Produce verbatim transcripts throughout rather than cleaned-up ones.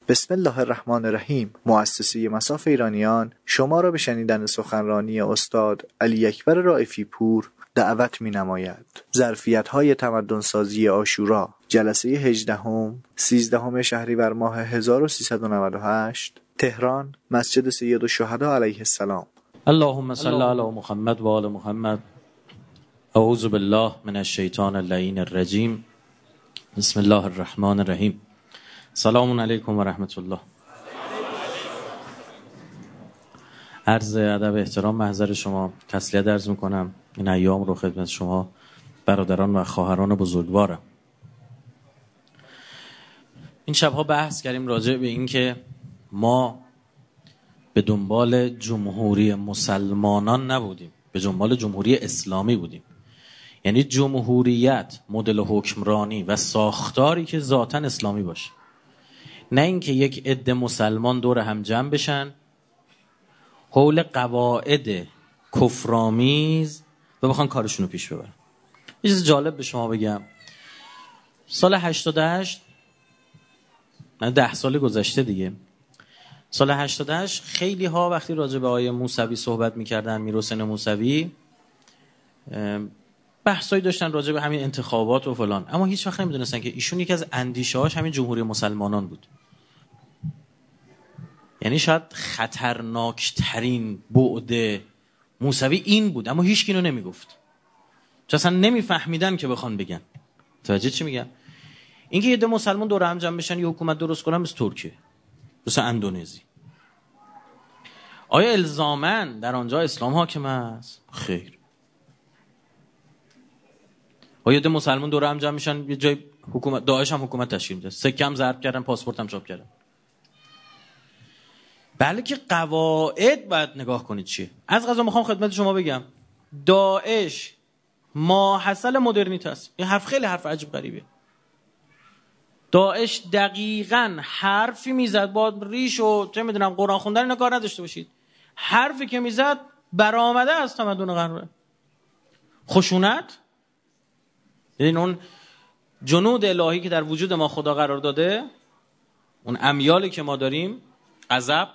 بسم الله الرحمن الرحیم. مؤسسه مصاف ایرانیان شما را به شنیدن سخنرانی استاد علی اکبر رائفی پور دعوت می‌نماید. ظرفیت‌های تمدن‌سازی عاشورا، جلسه هجدهم سیزدهم شهریور ماه هزار و سیصد و نود و هشت، تهران، مسجد سیدالشهدا علیه السلام. اللهم صل علی محمد و آل محمد. اعوذ بالله من الشیطان اللعین الرجیم. بسم الله الرحمن الرحیم. سلام علیکم و رحمت الله. عرض ادب احترام محضر شما، تسلیت عرض میکنم. این ایام رو خدمت شما برادران و خواهران بزرگوارم. این شبها بحث کردیم راجع به این که ما به دنبال جمهوری مسلمانان نبودیم، به دنبال جمهوری اسلامی بودیم. یعنی جمهوریت، مدل حکمرانی و ساختاری که ذاتاً اسلامی باشه، نه اینکه یک عده مسلمان دور هم جمع بشن حول قواعد کفرآمیز و بخوان کارشون رو پیش ببرن. یه چیز جالب به شما بگم. سال هشتاد و هشت، نه ده سال گذشته دیگه، سال هشتاد و هشت خیلی ها وقتی راجع به آقای موسوی صحبت میکردن، میرحسین موسوی، بحثایی داشتن راجع به همین انتخابات و فلان، اما هیچ وقت نمیدونستن که ایشون یکی از اندیشه‌هاش همین جمهوری مسلمانان بود. یعنی شاید خطرناکترین بعد موسوی این بود، اما هیچ کی اینو نمیگفت، چون اصلا نمیفهمیدن که بخوان بگن. توجه چی میگم؟ اینکه یه ده مسلمان دور هم جمع بشن یه حکومت درست کنن، مثل ترکیه، مثل اندونزی. آیا الزاماً در آنجا اسلام حاکم است؟ خیر. آیا یه ده مسلمان دور هم جمع میشن یه جای حکومت، داعش هم حکومت تشکیل میده، سکه هم ضرب کردن، پاسپورت هم چاپ کردن. بله که قواعد باید نگاه کنید چیه. از قضا میخوام خدمت شما بگم داعش ماحصل مدرنیته است. این حرف خیلی حرف عجیب غریبه. داعش دقیقاً حرفی میزد با ریش و چه میدونم قرآن خوندن اینا کار نداشته باشید. حرفی که میزد برآمده از تمدن غربه. خشونت، یعنی اون جنود الهی که در وجود ما خدا قرار داده، اون امیالی که ما داریم، غضب،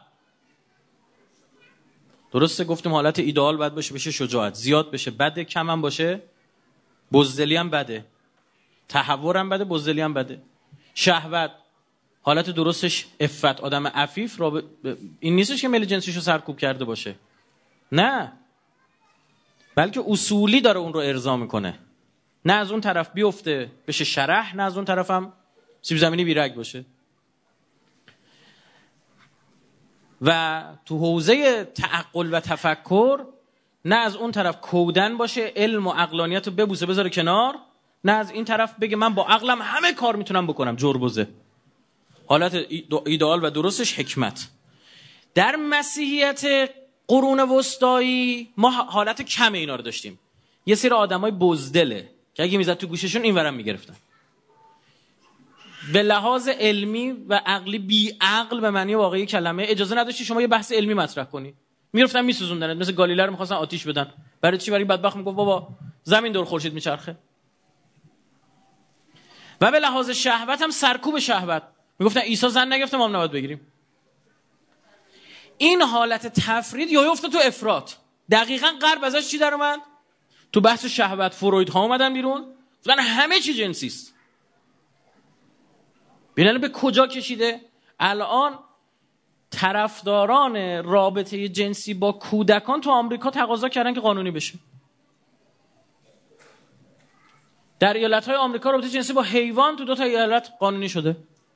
درسته گفتیم حالت ایدئال باید باشه، بشه شجاعت، زیاد بشه بده، کم هم باشه بزدلی هم بده، تحور هم بده، بزدلی هم بده. شهوت حالت درستش عفت، آدم عفیف را ب... این نیستش که میل جنسیشو سرکوب کرده باشه، نه، بلکه اصولی داره اون رو ارضا میکنه. نه از اون طرف بیفته بشه شرح، نه از اون طرف هم سیب زمینی بیرگ باشه. و تو حوزه تعقل و تفکر نه از اون طرف کودن باشه، علم و عقلانیت رو ببوسه بذاره کنار، نه از این طرف بگه من با عقلم همه کار میتونم بکنم، جربوزه. حالت ایدئال و درستش حکمت. در مسیحیت قرون وسطایی ما حالت کم اینا رو داشتیم. یه سری آدمای بزدله که اگه میزد تو گوششون این ورم میگرفتن. به لحاظ علمی و عقلی بی عقل به معنی واقعی کلمه، اجازه نداشتی شما یه بحث علمی مطرح کنی. میرفتن میسوزوندن، مثل گالیله رو می‌خواستن آتیش بدن. برای چی؟ برای بدبخت میگفت بابا زمین دور خورشید میچرخه. و به لحاظ شهوت هم سرکوب شهوت، میگفتن عیسی زن نگرفته ما هم نباید بگیریم. این حالت تفرید یا افتاد تو افراط. دقیقاً غرب ازش چی در اومد؟ تو بحث شهوت فروید ها اومدن بیرون، گفتن همه چی جنسی است. ببینن به کجا کشیده. الان طرفداران رابطه جنسی با کودکان تو آمریکا تقاضا کردن که قانونی بشه. در ایالت‌های آمریکا رابطه جنسی با حیوان تو دو تا ایالت قانونی شده.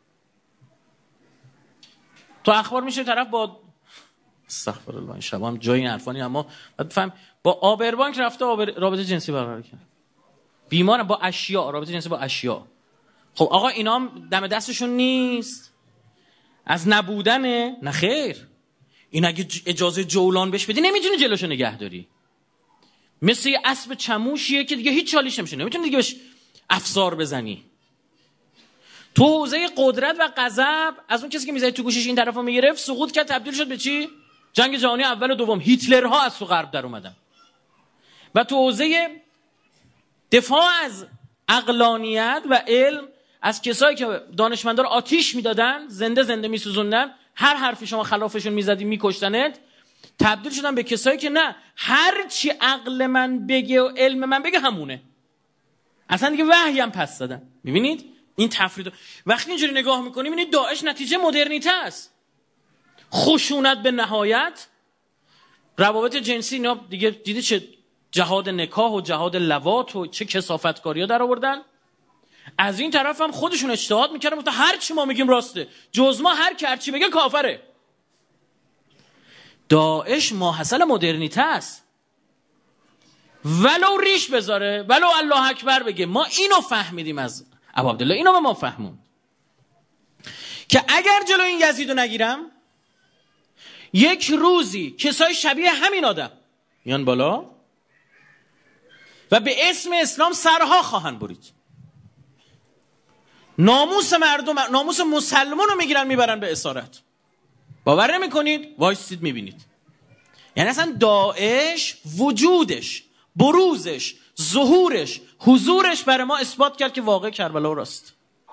تو اخبار میشه طرف با استغفر الله این شبا هم جای این حرفانی، اما بعد فهم با آبربانک رفته آبر... رابطه جنسی برقرار کرد. بیمار با اشیاء، رابطه جنسی با اشیاء. خب آقا اینا هم دم دستشون نیست از نبودنه؟ نه خیر. این اگه اجازه جولان بهش بدی نمیتونی جلوشو نگه داری. مثل یه اسب چموشیه که دیگه هیچ چالیش نمیشه، نمیتونی دیگه بهش افسار بزنی. تو حوزه قدرت و غضب از اون کسی که میذاری تو گوشش این طرفو میگرفت سقوط کرد، تبدیل شد به چی؟ جنگ جهانی اول و دوم. هیتلرها از تو غرب در اومدن. و تو حوزه دفاع از عقلانیت و علم از کسایی که دانشمندا رو آتیش میدادن، زنده زنده میسوزوندن، هر حرفی شما خلافشون میزدی میکشتنت، تبدیل شدن به کسایی که نه، هر چی عقل من بگه و علم من بگه همونه. اصلا دیگه وحی هم پس دادن. میبینید این تفرید. وقتی اینجوری نگاه میکنیم میبینید داعش نتیجه مدرنیته است. خشونت به نهایت، روابط جنسی، اینا دیگه دیدید چه جهاد نکاح و جهاد لواط و چه کثافتکاری‌ها در آوردن. از این طرف هم خودشون اجتهاد میکردن، گفتن هر چی ما میگیم راسته، جز ما هر کی هر چی بگه کافره. داعش ماحصل مدرنیته است. ولو ریش بذاره، ولو الله اکبر بگه، ما اینو فهمیدیم از ابو عبدالله، اینو به ما فهمون که اگر جلو این یزیدو نگیرم، یک روزی کسای شبیه همین آدم میان بالا و به اسم اسلام سرها خواهند برید، ناموس مردم، ناموس مسلمان رو میگیرن میبرن به اسارت. باور نمی کنید؟ وایسید میبینید. یعنی اصلا داعش وجودش، بروزش، ظهورش، حضورش برای ما اثبات کرد که واقع کربلا راست.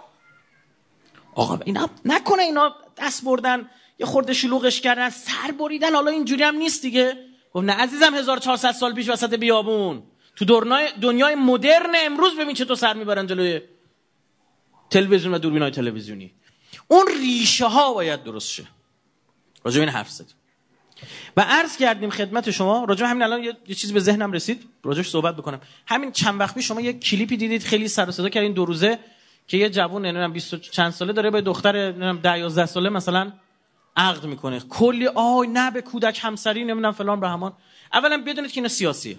آقا اینا نکنه اینا دست بردن یه خورده شلوغش کردن، سر بریدن، حالا اینجوری هم نیست دیگه. گفت نه عزیزم، هزار و چهارصد سال پیش وسط بیابون تو دنیای دنیای مدرن امروز ببین چطور سر میبرن جلوی تلویزیون و دوربینای تلویزیونی. اون ریشه ها باید درست شه. راجع به این حرف زدیم و عرض کردیم خدمت شما. راجع همین الان یه, یه چیز به ذهنم رسید راجعش صحبت بکنم. همین چند وقت پیش شما یه کلیپی دیدید خیلی سر و صدا کرد این دو روزه که یه جوون نمیدونم بیست چند ساله داره با دختر نمیدونم ده یازده ساله مثلا عقد میکنه. کلی آی نه به کودک همسری نمیدونم فلان بهمان. اولا بدونید که اینا سیاسیه.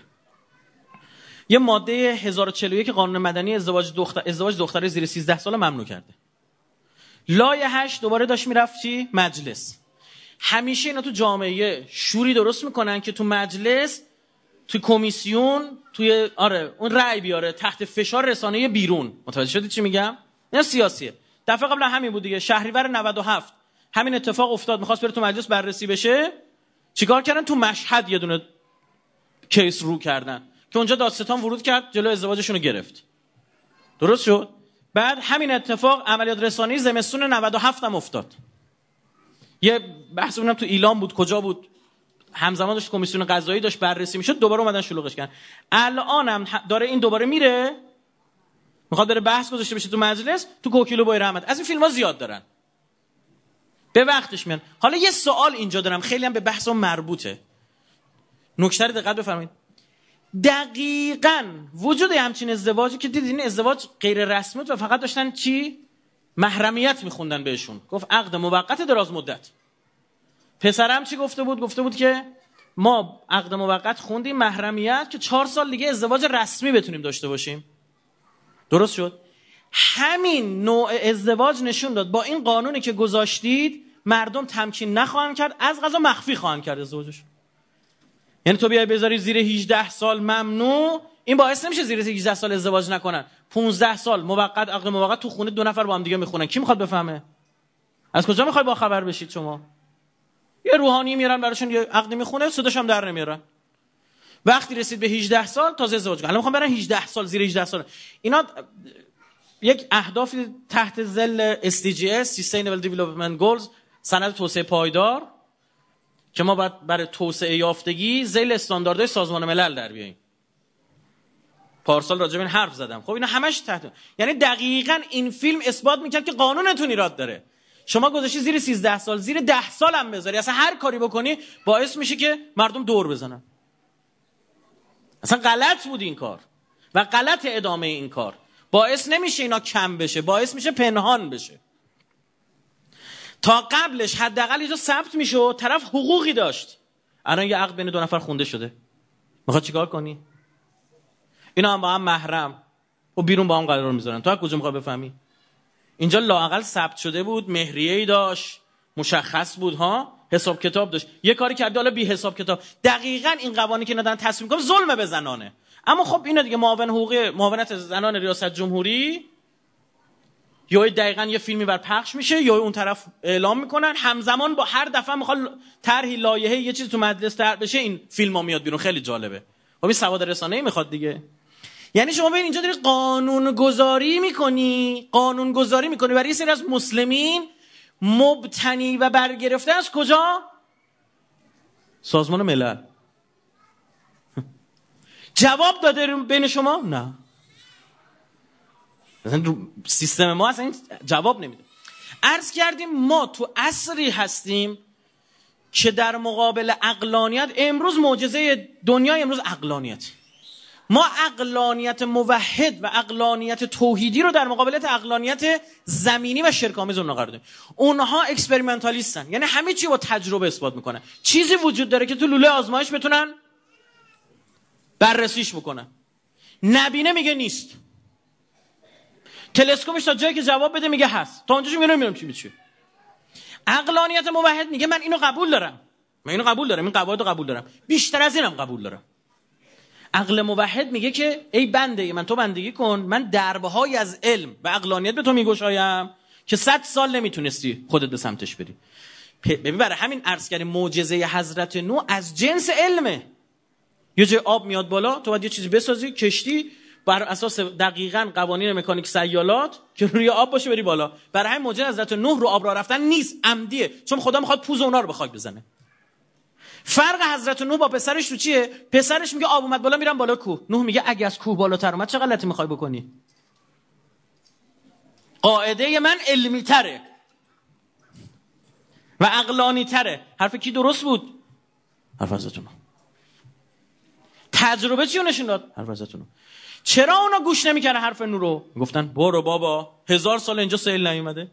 یه ماده هزار و چهل و یک قانون مدنی ازدواج دختر ازدواج دختر زیر سیزده ساله ممنوع کرده. لایحه‌اش دوباره داشت میرفت چی؟ مجلس. همیشه اینا تو جامعه شوری درست میکنن که تو مجلس، تو کمیسیون، توی آره اون رأی بیاره تحت فشار رسانه بیرون. متوجه شدید چی میگم؟ اینا سیاسیه. دفعه قبل همین بود دیگه، شهریور نود و هفت همین اتفاق افتاد، می‌خواست بره تو مجلس بررسی بشه. چیکار کردن؟ تو مشهد یه دونه کیس رو کردن که اونجا دادستان ورود کرد جلو ازدواجشون رو گرفت. درست شد؟ بعد همین اتفاق عملیات رسانه‌ای زمستون نود و هفت هم افتاد. یه بحث اونم تو ایلام بود، کجا بود، همزمان داشت کمیسیون قضایی داشت بررسی میشد، دوباره اومدن شلوغش کردن. الانم داره این دوباره میره، میخواد بره بحث گذاشته بشه تو مجلس، تو کوکیلو بای رحمت. از این فیلم‌ها زیاد دارن، به وقتش میان. حالا یه سوال اینجا دارم، خیلی هم به بحثم مربوطه، نکته رو دقت بفرمایید. دقیقاً وجود همچین ازدواجی که دیدین ازدواج غیر رسمی و فقط داشتن چی؟ محرمیت میخوندن بهشون. گفت عقد موقت دراز مدت. پسرم چی گفته بود؟ گفته بود که ما عقد موقت خوندیم، محرمیت، که چهار سال دیگه ازدواج رسمی بتونیم داشته باشیم. درست شد؟ همین نوع ازدواج نشون داد با این قانونی که گذاشتید مردم تمکین نخواهند کرد، از قضا مخفی خواهند کرد ازدواجش. یعنی تو بیای بذاری زیر هجده سال ممنوع، این باعث نمیشه زیر هجده سال ازدواج نکنن. پانزده سال موقت، عقد موقت تو خونه دو نفر با هم دیگه میخونن. کی میخواد بفهمه؟ از کجا میخوای با خبر بشید شما؟ یه روحانی میارن براشون یه عقد میخونه، صداش هم در نمیارن. وقتی رسید به هجده سال تازه ازدواج کنن. الان میخوام برن هجده سال، زیر هجده سال. اینا یک اهدافی تحت ظل اس دی جی اس Sustainable Development Goals، سند توسعه پایدار، که ما باید برای توسعه یافتگی ذیل استانداردهای سازمان ملل در بیاییم. پارسال راجع به این حرف زدم. خب اینا همش تحت، یعنی دقیقاً این فیلم اثبات میکرد که قانونتون ایراد داره. شما گذاشتی زیر سیزده سال، زیر ده سال هم بذاری، اصلا هر کاری بکنی باعث میشه که مردم دور بزنن. اصلا غلط بود این کار و غلط ادامه این کار. باعث نمیشه اینا کم بشه، باعث میشه پنهان بشه. تا قبلش حداقل یه جا ثبت میشه، طرف حقوقی داشت. الان یه عقد بین دو نفر خونده شده، میخواد چیکار کنی؟ اینا هم با هم محرم و بیرون با هم قرار میذارن. تو از کجا میخوای بفهمی؟ اینجا لااقل ثبت شده بود، مهریه‌ای داشت، مشخص بود، ها، حساب کتاب داشت. یه کاری کرده حالا بی حساب کتاب. دقیقاً این قوانینی که ندارن تصمیم کنن ظلم به زنانه. اما خب اینا دیگه معاون حقوقی معاونت زنان ریاست جمهوری، یا دقیقاً یه فیلمی بر پخش میشه یا اون طرف اعلام میکنن، همزمان با هر دفعه میخواد طرحی لایحه یه چیز تو مجلس طرح بشه، این فیلم‌ها میاد بیرون. خیلی جالبه. خب این سواد رسانه‌ای میخواد دیگه. یعنی شما ببین اینجا داری قانون گذاری میکنی قانون گذاری میکنی برای یه سری از مسلمین مبتنی و برگرفته از کجا؟ سازمان ملل. جواب داده بین شما؟ نه. مثلا سیستم ما اصلا جواب نمیده. عرض کردیم ما تو عصری هستیم که در مقابل عقلانیت، امروز معجزه دنیای امروز عقلانیت، ما عقلانیت موحد و عقلانیت توحیدی رو در مقابل عقلانیت زمینی و شرک‌آمیز اونها قرار دادیم. اونها اکسپریمنتالیستن، یعنی همه چی با تجربه اثبات میکنن. چیزی وجود داره که تو لوله آزمایش بتونن بررسیش بکنن. نبینه میگه نیست، تلسکوپش تا جایی که جواب بده میگه هست، تا اونجاش میگه نمیدونم چی میشه. عقلانیت موحد میگه من اینو قبول دارم، من اینو قبول دارم، این قواعد رو قبول دارم، بیشتر از اینم قبول دارم. عقل موحد میگه که ای بنده من، تو بندگی کن، من دربه‌های از علم و عقلانیت به تو میگشایم که صد سال نمیتونستی خودت به سمتش بری. ببین برای همین عرض کردیم معجزه حضرت نوح از جنس علمه. یه جای آب میاد بالا، تو باید یه چیزی بسازی، کشتی بر اساس دقیقاً قوانین مکانیک سیالات که روی آب باشه بری بالا. برای همین معجزه حضرت نوح رو آب راه رفتن نیست، عمدیه، چون خدا میخواد پوز اونا رو به خاک بزنه. فرق حضرت نوح با پسرش رو چیه؟ پسرش میگه آب اومد بالا میرم بالا کوه. نوح میگه اگه از کوه بالاتر اومد چه غلطی میخوای بکنی؟ قاعده من علمی تره و عقلانی تره. حرف کی درست بود؟ حرف حضرت نوح. تجربه چی رو نشون داد؟ حرف حضرت نوح. چرا اونا گوش نمیکردن حرف نوح رو؟ گفتن برو بابا، هزار سال اینجا سیل نیومده.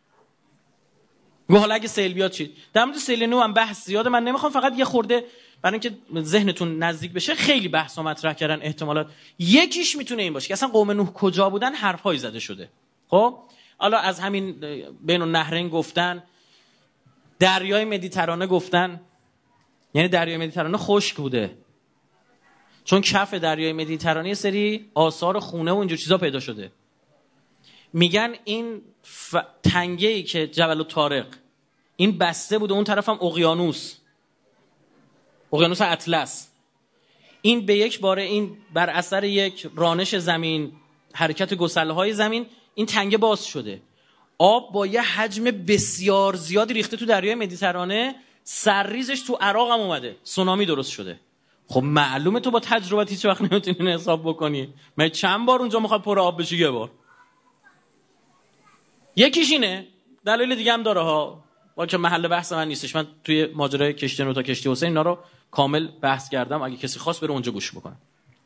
حالا اگه سیل بیاد چی؟ در مورد سیل نوح هم بحث زیاده، من نمیخوام، فقط یه خورده برای اینکه ذهنتون نزدیک بشه خیلی بحثا مطرح کردن احتمالات. یکیش میتونه این باشه که اصلا قوم نوح کجا بودن، حرفایی زده شده. خب حالا از همین بین النهرین گفتن، دریای مدیترانه گفتن، یعنی دریای مدیترانه خشک بوده چون کف دریای مدیترانه یه سری آثار خونه و اینجور چیزا پیدا شده. میگن این ف... تنگه‌ای که جبل الطارق این بسته بوده، اون طرف هم اقیانوس، اقیانوس اطلس، این به یک باره این بر اثر یک رانش زمین، حرکت گسله‌های زمین، این تنگه باز شده، آب با یه حجم بسیار زیادی ریخته تو دریای مدیترانه، سرریزش تو عراق هم اومده، سونامی درست شده. خب معلومه تو با تجربت هیچ وقت نمیتونی حساب بکنی. من چند بار اونجا میخواد پر آب بشه؟ یه بار. یکیش اینه، دلایل دیگه هم داره ها، با که محل بحث من نیستش. من توی ماجرای کشتی نوح تا کشتی حسین اینا رو کامل بحث کردم، اگه کسی خواست بره اونجا گوش بکنه.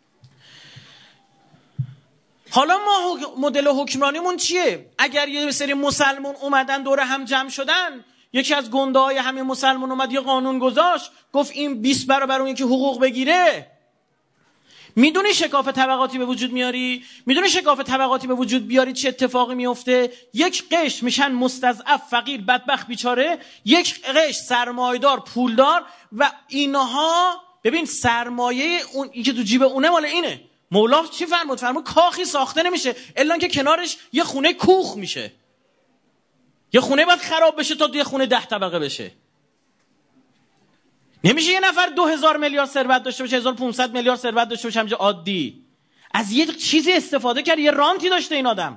حالا ما مدل حکمرانیمون چیه؟ اگر یه سری مسلمون اومدن دور هم جمع شدن، یکی از گنده‌های همین مسلمون اومد یه قانون گذاشت، گفت این بیست برابر اون یکی حقوق بگیره. میدونی شکاف طبقاتی به وجود میاری؟ میدونی شکاف طبقاتی به وجود بیاری چه اتفاقی میفته؟ یک قشر میشن مستضعف، فقیر، بدبخت، بیچاره، یک قشر سرمایه‌دار، پولدار، و اینها ببین سرمایه اون که تو جیب اونه مال اینه. مولا چی فرمود؟ فرمود کاخی ساخته نمیشه الا که کنارش یه خونه کوخ میشه. یه خونه باید خراب بشه تا یه خونه ده طبقه بشه. نمیشه یه نفر دو هزار میلیارد ثروت داشته باشه، هزار و پانصد میلیارد ثروت داشته باشه همینجا عادی. از یه چیزی استفاده کرد، یه رانتی داشته این آدم.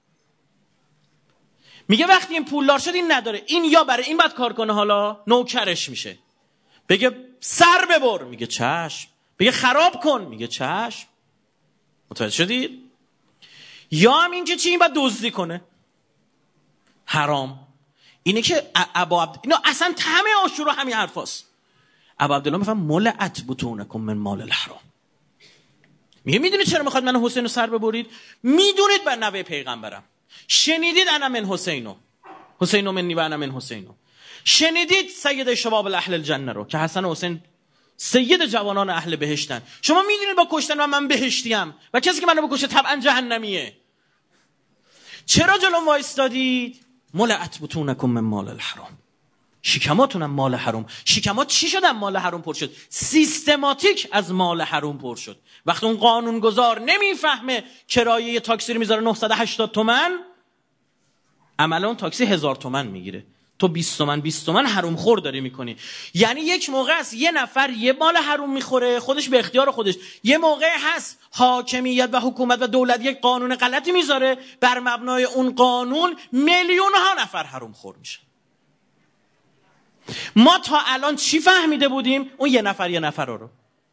میگه وقتی این پولدار شد این نداره، این یا برای این باید کار کنه، حالا نوکرش میشه. بگه سر ببر، میگه چشم. بگه خراب کن، میگه چشم. متوجه شدید؟ یا هم این که چی، این باید دزدی کنه، حرام. اینه که ابا عبد اینا اصلا همه آشورا همین حرفاست. ابا عبدالله میفهم ملعت بطونکم من مال الحرام. میگه میدونید چرا میخواد من حسین رو سر ببرید؟ میدونید بر نوه پیغمبرم، شنیدید انا من حسینو حسینو منی و انا من حسینو، شنیدید سید شباب اهل الجنه رو که حسن و حسین سید جوانان اهل بهشتن. شما میدونید با کشتن و من بهشتیم و کسی که منو بکشه طبعا جهنمیه. چرا جلوم وایستادید؟ ملعت بطونکم من مال الحرام. شکماتونم مال حرام. شکمات چی شدن مال حرام پر شد؟ سیستماتیک از مال حرام پر شد. وقتی اون قانونگذار نمیفهمه کرایه یه تاکسی رو میذاره نهصد و هشتاد تومن، عملا اون تاکسی هزار تومن میگیره. تو بیست تومن بیست تومن حروم خور داری میکنی. یعنی یک موقع است یه نفر یه مال حروم میخوره خودش به اختیار خودش، یه موقع هست حاکمیت و حکومت و دولت یک قانون غلطی میذاره، بر مبنای اون قانون میلیون ها نفر حروم خور میشه. ما تا الان چی فهمیده بودیم؟ اون یه نفر یه نفر رو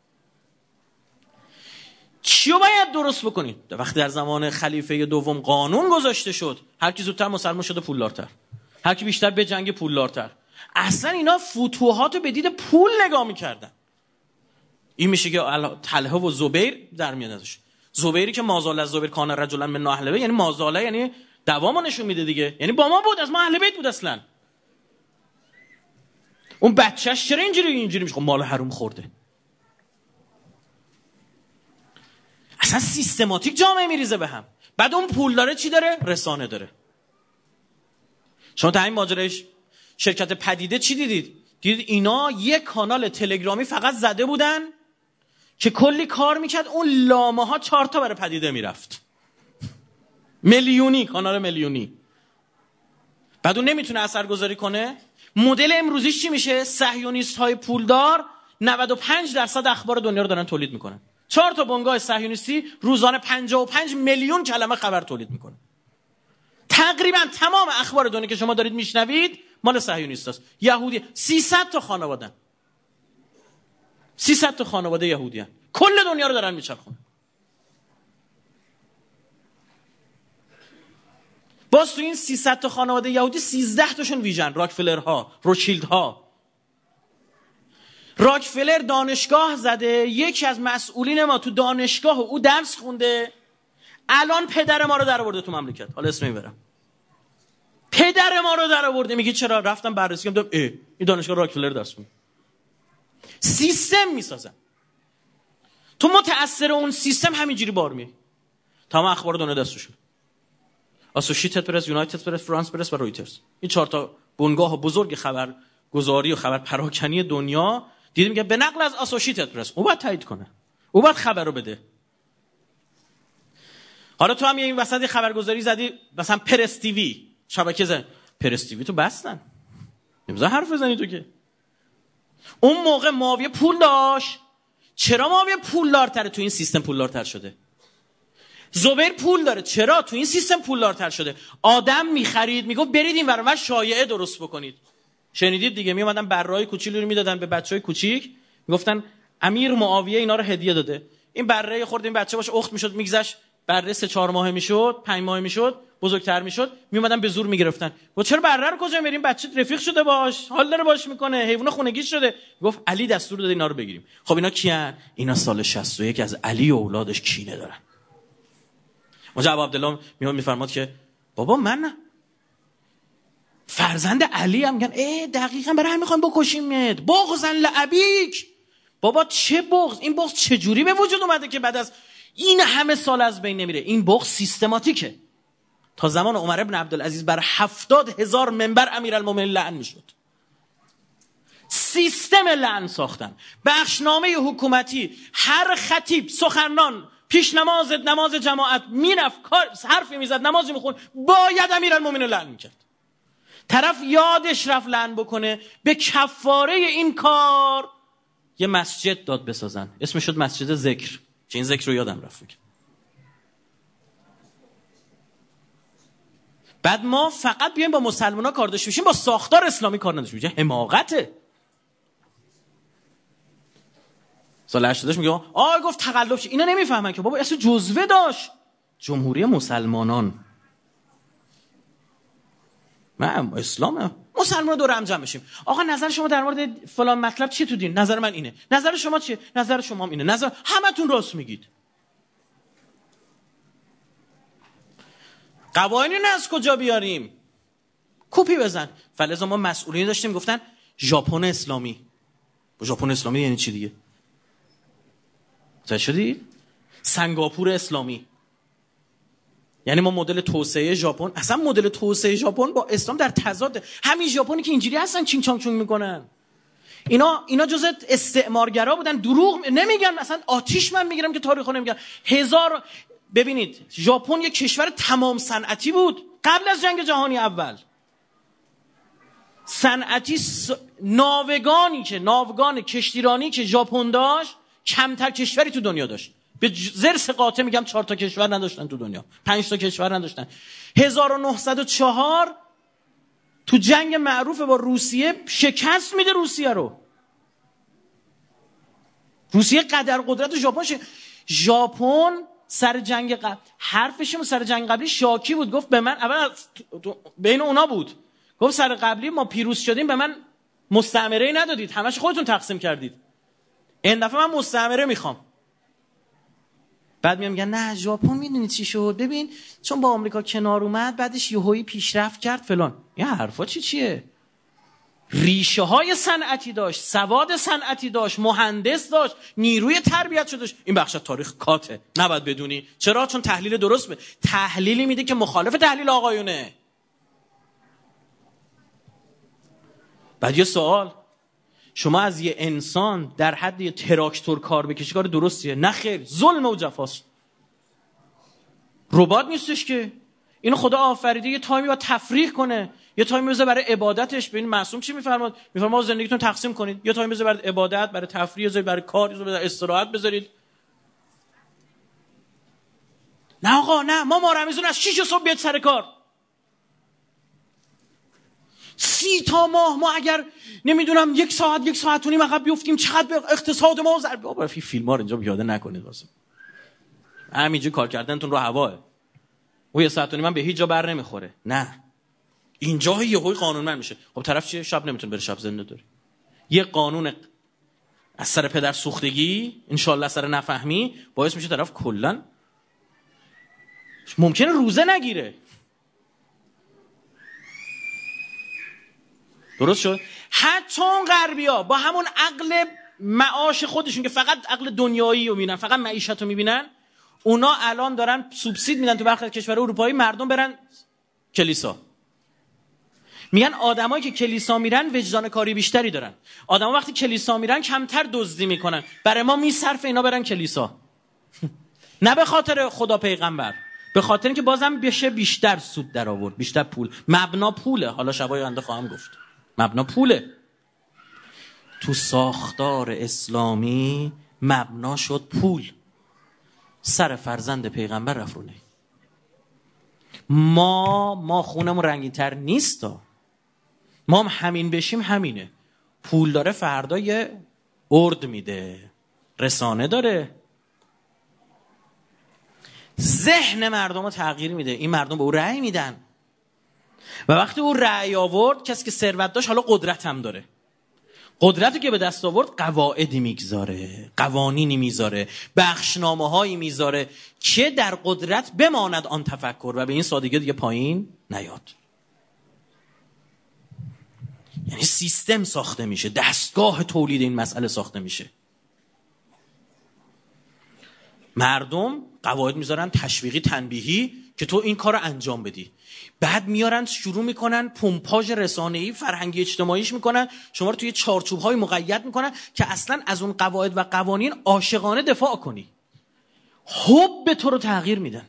چیو باید درست بکنیم؟ وقتی در زمان خلیفه دوم قانون گذاشته شد، هر کی زودتر مسلمان شده پولدارتر، هر کی بیشتر به جنگ پولدارتر. اصلا اینا فتوحات به دید پول نگاه میکردن. این میشه که طلحه و زبیر در میاد ازش. زبیری که مازال از زبیر کان رجلا من اهل بیت، یعنی مازاله یعنی دوامو نشون میده دیگه، یعنی با ما بود، از ما اهل بیت بود اصلا. اون بچهش چرا اینجوری اینجوری میشه؟ خب مال حروم خورده. اصلا سیستماتیک جامعه میریزه به هم. بعد اون پول داره چی داره؟ رسانه داره. شما تا این ماجرای شرکت پدیده چی دیدید؟ دیدید اینا یک کانال تلگرامی فقط زده بودن که کلی کار میکرد، اون لامه ها چهار تا برای پدیده میرفت، میلیونی، کانال میلیونی. بعد اون نمیتونه اثرگذاری کنه. مدل امروزیش چی میشه؟ صهیونیست های پولدار نود و پنج درصد اخبار دنیا رو دارن تولید میکنن. چهار تا بنگاه صهیونیستی روزانه پنجاه و پنج میلیون کلمه خبر تولید میکنه. تقریبا تمام اخبار دنیا که شما دارید میشنوید مال صهیونیستاست. یهودی سیصد تا خانواده سیصد تا خانواده یهودیان کل دنیا رو دارن میچرخونن. باز تو این سیصد تا خانواده یهودی سیزده تاشون ویژن، راکفلرها، روچیلدها. راکفلر دانشگاه زده، یکی از مسئولین ما تو دانشگاه او درس خونده، الان پدر ما رو در آورده تو مملکت. حالا اسم میبرم، پدر ما رو در آورده. میگه چرا؟ رفتم بررسی کردم اه این دانشگاه راکفلر درس خونده. سیستم میسازن، تو متأثر اون سیستم همینجوری بار میای. تمام اخبار دنیا دستشون، آسوشیتد پرس، یونایتد پرس، فرانس پرس و رویترز. این چهار تا بنگاه بزرگ خبرگزاری و خبر پراکنی دنیا دیدیم میگه به نقل از آسوشیتد پرس، او باید تایید کنه، او باید خبر رو بده. حالا تو هم یه این وسط خبرگزاری زدی مثلا پرس تیوی، شبکه زن پرس تیوی تو بستن، نمیذاره حرف بزنی تو که. اون موقع معاویه پول داشت. چرا معاویه پولدارتره؟ تو این سیستم پولدارتر شده. زبیر پول داره، چرا؟ تو این سیستم پولدارتر شده. آدم میخرید، میگفت برید این ور شایعه درست بکنید. شنیدید دیگه، می اومدن برای کوچیلی رو میدادن به بچهای کوچیک، میگفتن امیر معاویه اینا رو هدیه داده. این بره خورد این بچه باشه اخت میشد، میگذشت بره سه چهار ماه میشد، پنج ماه میشد، بزرگتر میشد، می اومدن به زور میگرفتن. گفت چرا بره رو کجا میریم؟ بچه رفیق شده باش، حال داره باش میکنه، حیونا خونگی شده. گفت علی دستور داده اینا رو بگیریم. خب اینا کیان؟ اینا سال شصت و یک از علی و اولادش کینه دارن. مجا ابو عبدالله میاد میفرماد که بابا من فرزند علی هم، میگن ای دقیقاً برای همین میخوام بکشیمت، بغضن لابیک. بابا چه بغض؟ این بغض چه جوری به وجود اومده که بعد از این همه سال از بین نمیره؟ این بغض سیستماتیکه. تا زمان عمر ابن عبدالعزیز بر هفتاد هزار منبر امیرالمومنین لعن میشد. سیستم لعن ساختن. بخشنامه حکومتی، هر خطیب سخنران پیش نماز نماز جماعت میرفت کار حرفی میزد، نمازی میخوند، باید امیرالمومنین لعن میکرد. طرف یادش رفت لعن بکنه، به کفاره این کار یه مسجد داد بسازن، اسمش شد مسجد ذکر، که این ذکر رو یادم رفت میگه. بعد ما فقط بیایم با مسلمانا کار داشته باشیم، با ساختار اسلامی کار نداشته باشیم، حماقته. سال هشتادش میگه آ گفت تقلب چی؟ اینا نمیفهمن که بابا اصلا جزوه داشت جمهوری مسلمانان. من اسلامه، مسلمان دور هم جمع بشیم. آقا نظر شما در مورد فلان مطلب چیه تو دین؟ نظر من اینه. نظر شما چیه؟ نظر شما هم اینه. نظر همتون راست میگید. قوانین از کجا بیاریم؟ کپی بزن. فلزا ما مسئولین داشتیم گفتن ژاپن اسلامی. ژاپن اسلامی یعنی چی دیگه؟ متوجه شدی؟ سنگاپور اسلامی. یعنی ما مدل توسعه ژاپن، اصلا مدل توسعه ژاپن با اسلام در تضاد. همین ژاپنی که اینجوری هستن چینگ چانگ چونگ میکنن. اینا اینا جزء استعمارگرا بودن، دروغ نمیگن. مثلا آتیش من میگیرم که تاریخو نمیگن. هزار ببینید ژاپن یک کشور تمام صنعتی بود قبل از جنگ جهانی اول. صنعتی س... ناوگانی که ناوگان کشتیرانی که ژاپن داشت کمتر کشوری تو دنیا داشت. به زرس قاطع میگم چهار تا کشور نداشتن تو دنیا، پنج تا کشور نداشتن. هزار و نهصد و چهار تو جنگ معروف با روسیه شکست میده روسیه رو. روسیه قدر قدرت ژاپن ش... ژاپن سر جنگ قبل حرفشون سر جنگ قبلی شاکی بود، گفت به من اول بین اونا بود، گفت سر قبلی ما پیروز شدیم به من مستعمره ندادید، همش خودتون تقسیم کردید، این دفعه من مستعمره میخوام. بعد میام میگن نه ژاپن میدونید چی شد، ببین چون با آمریکا کنار اومد بعدش یهویی پیشرفت کرد فلان. این حرفا چی چیه؟ ریشه های صنعتی داشت، سواد صنعتی داشت، مهندس داشت، نیروی تربیت شده داشت. این بخش تاریخ کاته، نباید بدونی. چرا؟ چون تحلیل درست به تحلیلی میده که مخالف تحلیل آقایونه. بعد یه سوال، شما از یه انسان در حد یه تراکتور کار بکشی کار درستیه؟ نه خیر، ظلم و جفاست. ربات نیستش که، اینو خدا آفریده یه تایمی با تفریح کنه، یه تایمی بذاره برای عبادتش. ببین معصوم چی میفرماد؟ میفرماد زندگیتون تقسیم کنید، یه تایمی بذاره برای عبادت، برای تفریح، بذارید برای کار، بذارید برای استراحت بذارید. نه آقا نه، ما ما رمضان از شیش صبح بیاد سر کار. سی تا ماه ما اگر نمیدونم یک ساعت یک ساعت و نیم عقب بیفتیم چقدر به اقتصاد ما ضربه. بابا فی فیلم ها رو اینجا پیاده نکنید واسه همینجوری کار کردنتون رو هواه. او یه ساعت و نیم من به هیچ جا بر نمیخوره. نه اینجا یه هوی قانونمند میشه. خب طرف چیه؟ شب نمیتونه بره، شب زنده داره. یه قانون از سر پدر سوختگی ان شاء الله سر نفهمی باعث میشه طرف کلا ممکنه روزه نگیره. درست شد؟ حتی اون غربی‌ها با همون عقل معاش خودشون که فقط عقل دنیایی رو میبینن، فقط معیشت رو میبینن، اونا الان دارن سوبسید میدن تو برخی کشور اروپایی مردم برن کلیسا. میگن آدمایی که کلیسا میرن وجدان کاری بیشتری دارن. آدما وقتی کلیسا میرن کمتر دزدی میکنن. برای ما میصرفه اینا برن کلیسا. نه به خاطر خدا پیغمبر، به خاطر اینکه بازم بشه بیشتر سود در آورد، بیشتر پول. مبنا پوله. حالا شبای آینده خواهم گفت مبنا پوله. تو ساختار اسلامی مبنا شد پول. سر فرزند پیغمبر رفت رونه. ما ما خونمون رنگین تر نیست، ما هم همین بشیم همینه. پول داره فردا یه ارد میده، رسانه داره، ذهن مردم رو تغییر میده. این مردم به او رأی میدن و وقتی او رأی آورد، کسی که ثروت داشت حالا قدرت هم داره، قدرتی که به دست آورد قواعدی میگذاره، قوانینی میذاره، بخشنامه هایی میذاره که در قدرت بماند آن تفکر و به این سادگی دیگه پایین نیاد. یعنی سیستم ساخته میشه، دستگاه تولید این مسئله ساخته میشه. مردم قواعد میذارن تشویقی تنبیهی که تو این کار رو انجام بدی. بعد میارن شروع میکنن پمپاژ رسانه‌ای فرهنگی اجتماعیش میکنن، شما رو توی چارچوب‌های مقید میکنن که اصلا از اون قواعد و قوانین عاشقانه دفاع کنی. حب تو رو تغییر میدن.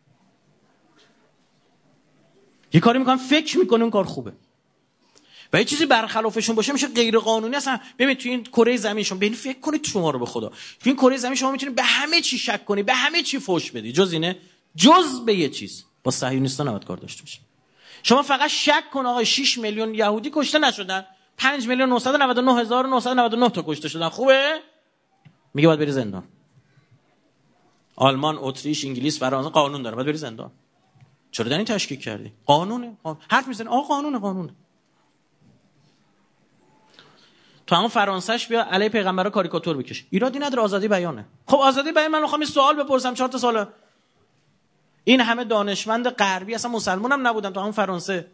یه کاری میکنن فکر میکنه اون کار خوبه و یه چیزی برخلافشون باشه میشه غیر قانونی. اصلا ببین تو این کره زمین شما ببین، فکر کنید شما رو به خدا، تو این کره زمین شما میتونید به همه چی شک کنی، به همه چی فحش بدی، جز اینه، جز به یه چیز. با صهیونیستان نباید کار داشته باشی. شما فقط شک کن آقا شش میلیون یهودی کشته نشدن، پنج میلیون و نهصد و نود و نه هزار و نهصد و نود و نه تا کشته شدن، خوبه؟ میگه باید بری زندان. آلمان، اتریش، انگلیس، فرانسه قانون داره، باید بری زندان. چرا دنی تشکیک کردی؟ قانونه. قانون. حرف میزنی آقا قانونه، قانونه. تو همون فرانسهش بیا علی پیغمبر رو کاریکاتور بکش، ایرادی نداره، آزادی بیانه. خب آزادی بیان، من میخوام این سوال بپرسم، چهار تا سوال. این همه دانشمند غربی اصلا مسلمان هم نبودن تو همون فرانسه،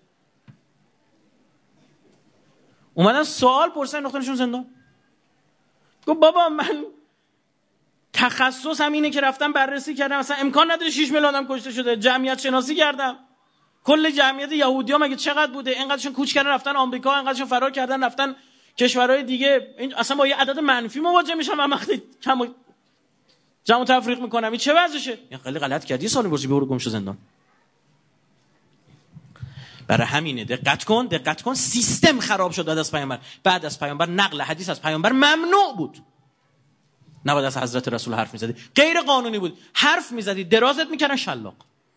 اومدن سوال پرسیدن، انداختنشون زندان. گفت بابا من تخصص هم اینه که رفتم بررسی کردم، اصلا امکان نداره شش میلیون آدم کشته شده. جمعیت شناسی کردم، کل جمعیت یهودی‌ها مگه چقدر بوده؟ اینقدرشون کوچ کردن رفتن آمریکا، اینقدرشون فرار کردن رفتن کشورهای دیگه. این اصلا با یه عدد منفی مواجه میشم من وقتی کم جمع تفریق میکنم. این چه وضعشه؟ این خیلی غلط کردی، سالی برسی برو گم شو زندان. برای همینه دقت کن دقت کن سیستم خراب شد بعد از پیامبر. بعد از پیامبر نقل حدیث از پیامبر ممنوع بود. نباید از حضرت رسول حرف میزدی، غیر قانونی بود. حرف میزدی درازت میکردن شلاق.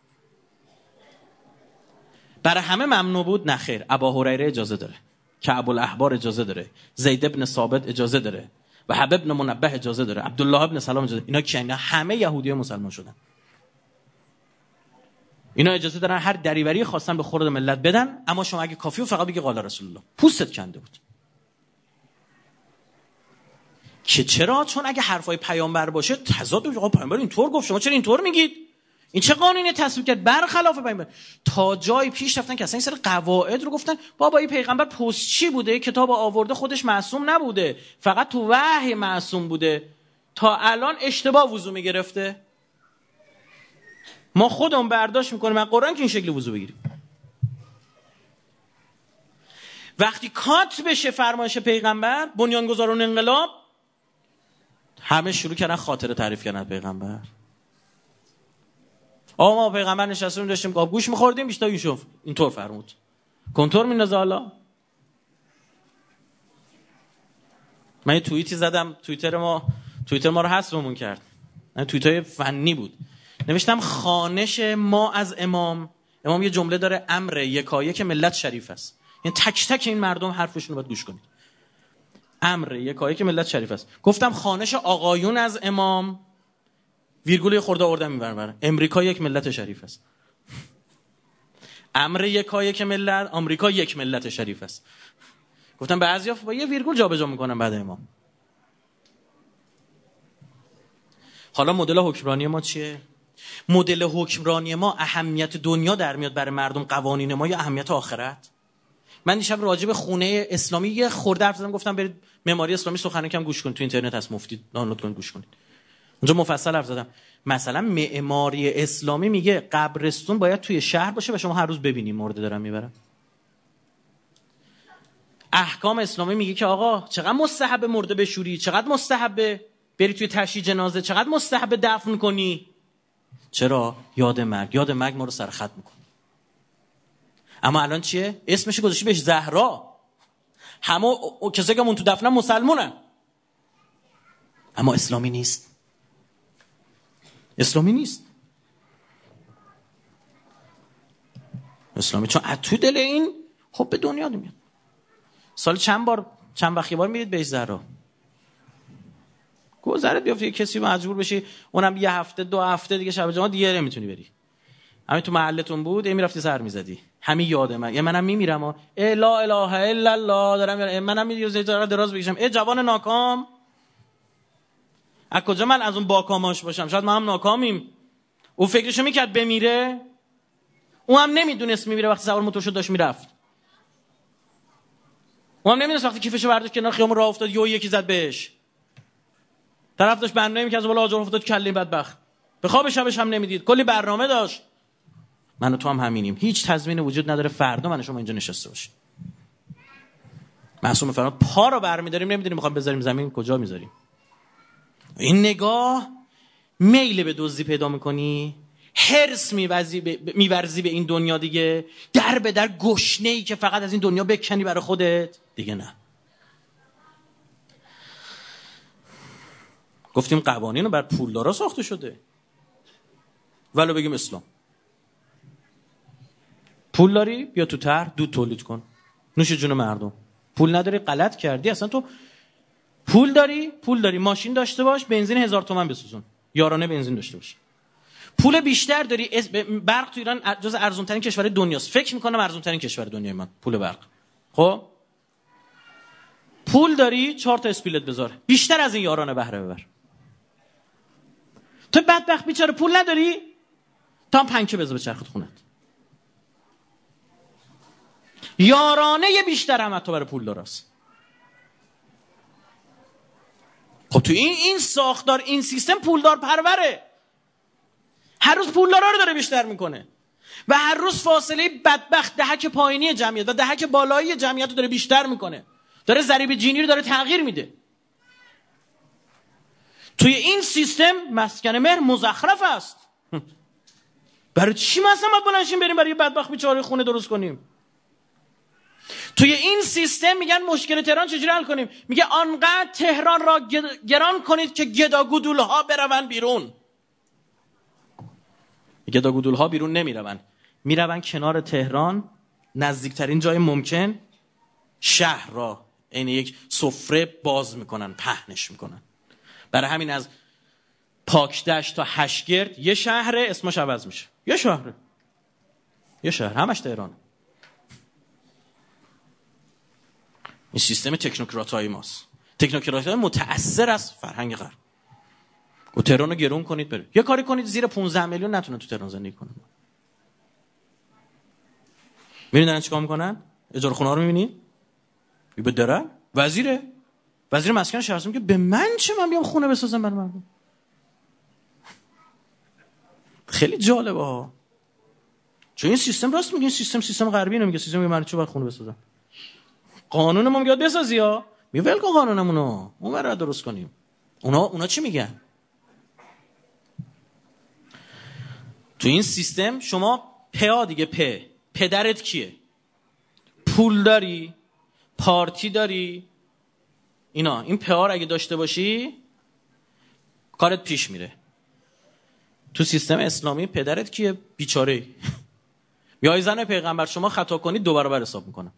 برای همه ممنوع بود؟ نه خیر. ابا هریره اجازه داره، کعب الاحبار اجازه داره، زید ابن ثابت اجازه داره، و حبیب ابن منبه اجازه داره، عبدالله ابن سلام اجازه داره. اینا کیان؟ همه یهودی‌ها مسلمان شدن. اینا اجازه دارن هر دریوری خواستن به خورد ملت بدن، اما شما اگه کافی و فقط بگی قال رسول الله، پوستت کنده بود. که چرا؟ چون اگه حرفای پیامبر باشه تضاد بشه. آقا پیامبر اینطور گفت، شما چرا اینطور میگید؟ این چه قانونی تصویب کرد برخلاف پیامبر؟ تا جای پیش رفتن که اصلا این سر قواعد رو گفتن بابا این پیغمبر پستچی بوده، کتاب آورده، خودش معصوم نبوده، فقط تو وحی معصوم بوده. تا الان اشتباه وضو میگرفته. ما خودمون برداشت میکنیم از قرآن که این شکلی وضو بگیریم. وقتی کات بشه فرمایش پیغمبر، بنیانگذاران انقلاب همه شروع کردن خاطره تعریف کردن پیغمبر. آقا ما پیغمبر نشستیم داشتیم گاب گوش میخوردیم، بیشتر یوسف اینطور فرمود، کنتور میندازه. حالا من یه توییتی زدم، توییتر ما توییتر ما رو حذفمون کرد. من توییتای فنی بود. نوشتم خانش ما از امام. امام یه جمله داره، امر یکایک ملت شریف است. یعنی تک تک این مردم حرفشون رو باید گوش کنید. امر یکایک ملت شریف است. گفتم خانش آقایون از امام، ویرگول خورده آوردم میبرم برم، امریکا یک ملت شریف است. امر یکایک ملت، آمریکا یک ملت شریف است. گفتم بعضیا با یه ویرگول جابجا میکنن بعد امام. حالا مدل حکمرانی ما چیه؟ مدل حکمرانی ما اهمیت دنیا در میاد برای مردم، قوانین ما، یا اهمیت آخرت؟ من دیشب راجع به خونه اسلامی یه خورده حرف زدم، گفتم برید معماری اسلامی سخنرانی کم گوش کنید، تو اینترنت هست، مفتی دانلود کنید گوش کنید. اونجا مفصل حرف زدم. مثلا معماری اسلامی میگه قبرستون باید توی شهر باشه و شما هر روز ببینید مرده دارن میبرن. احکام اسلامی میگه که آقا چقدر مستحب مرده بشوری، چقدر مستحب بری توی تشییع جنازه، چقدر مستحب دفن کنی. چرا؟ یاد مرگ. یاد مرگ ما رو سرخط میکنه. اما الان چیه؟ اسمش گذاشتی بهش زهرا. همه کسایی که اون تو دفنن مسلمونن، اما اسلامی نیست. اسلامی نیست. اسلامی چون تو دل این خب به دنیا میاد. سال چند بار چند وقت یه بار میرید بهش زهرا. گذرت بیافته کسی مجبور بشی اونم یه هفته دو هفته دیگه شب جمعه دیگه نمیتونی بری. همین تو محلتون بود ای میرفتی سر میزدی. همین یاد من. یا منم میمیرم ها. ای لا اله الا الله دارم میرم. منم میرم زیاد دراز بکشم. ای جوان ناکام. از کجا من از اون باکاماش باشم؟ شاید ما هم ناکامیم. او فکرشو میکرد بمیره. او هم نمیدونست میمیره وقتی سوار موتور شد داشت میرفت. او هم نمیدونست وقتی کیفشو برداشت کنار خیابون راه افتاد یهو یکی زد بهش. طرف داشت برنامه می‌کرد بالا آجر افتاد کله بدبخت. به خواب شبش هم نمیدید. کلی برنامه داشت. من و تو هم همینیم. هیچ تضمین وجود نداره فردا من و شما اینجا نشسته باشیم. معصوم فرمان پا رو برمی‌داریم نمیدونیم می‌خوام بذاریم زمین کجا می‌ذاریم. این نگاه میل به دزدی پیدا می‌کنی، حرص می‌ورزی به می‌ورزی به این دنیا دیگه، در به در گشنه‌ای که فقط از این دنیا بکنی برای خودت دیگه. نه. گفتیم قوانین رو بر پولدارا ساخته شده. ولو بگیم اسلام. پول داری بیا تو طرح دود تولید کن. نوش جون مردم. پول نداری غلط کردی. اصلا تو پول داری پول داری ماشین داشته باش، بنزین هزار تومان بسوزون، یارانه بنزین داشته باش. پول بیشتر داری، برق تو ایران جز ارزان ترین کشور دنیاست. فکر میکنم ارزان ترین کشور دنیای من پول برق. خب پول داری چهار تا اسپیلت بذار، بیشتر از این یارانه بهره ببر. تو بدبخت بیچاره پول نداری تا هم پنکه بذار به چرخت خونت. یارانه بیشتر هم تو برای پول داراست. خب تو این این ساختار این سیستم پولدار پروره. هر روز پولدارا رو داره بیشتر میکنه و هر روز فاصله بدبخت دهک پایینی جمعیت و دهک بالایی جمعیت رو داره بیشتر میکنه. داره ضریب جینی رو داره تغییر میده. توی این سیستم مسکن مهر مزخرف است. برای چی مثلا ما بلنشیم بریم برای بدبخت بیچاره خونه درست کنیم؟ توی این سیستم میگن مشکل تهران چجوری حل کنیم؟ میگه آنقدر تهران را گران کنید که گداگودولها بروند بیرون. گداگودولها بیرون نمیروند، میروند کنار تهران، نزدیکترین جای ممکن شهر را این یک سفره باز میکنن، پهنش میکنن. برای همین از پاکدشت تا هشگرد یه شهر اسمش عوض میشه. یه شهر یه شهر همش تهران. این سیستم تکنوکرات‌های ماست. تکنوکرات‌های متأثر از فرهنگ غرب. و تهران رو گرون کنید بره. یه کاری کنید زیر پانزده میلیون نتونه تو تهران زندگی کنه. می‌بینید دارن چیکار میکنن؟ اجاره خونه ها رو می‌بینید؟ به درن وزیره وزیر مسکن شهرستان که به من چه، من بیام خونه بسازم برای مردم. خیلی جالبه ها، چون این سیستم راست میگه، این سیستم سیستم غربی نمیگه، سیستم میگه من چه باید خونه بسازم. قانون ما میگه بسازی ها، میگه ول کن قانونمونو، اون رو درست کنیم. اونا اونا چی میگن؟ تو این سیستم شما پا دیگه پ پدرت کیه؟ پول داری؟ پارتی داری؟ اینا این پا رو اگه داشته باشی کارت پیش میره. تو سیستم اسلامی پدرت کیه؟ بیچاره. یا زن پیغمبر شما خطا کنید دو برابر حساب میکنم،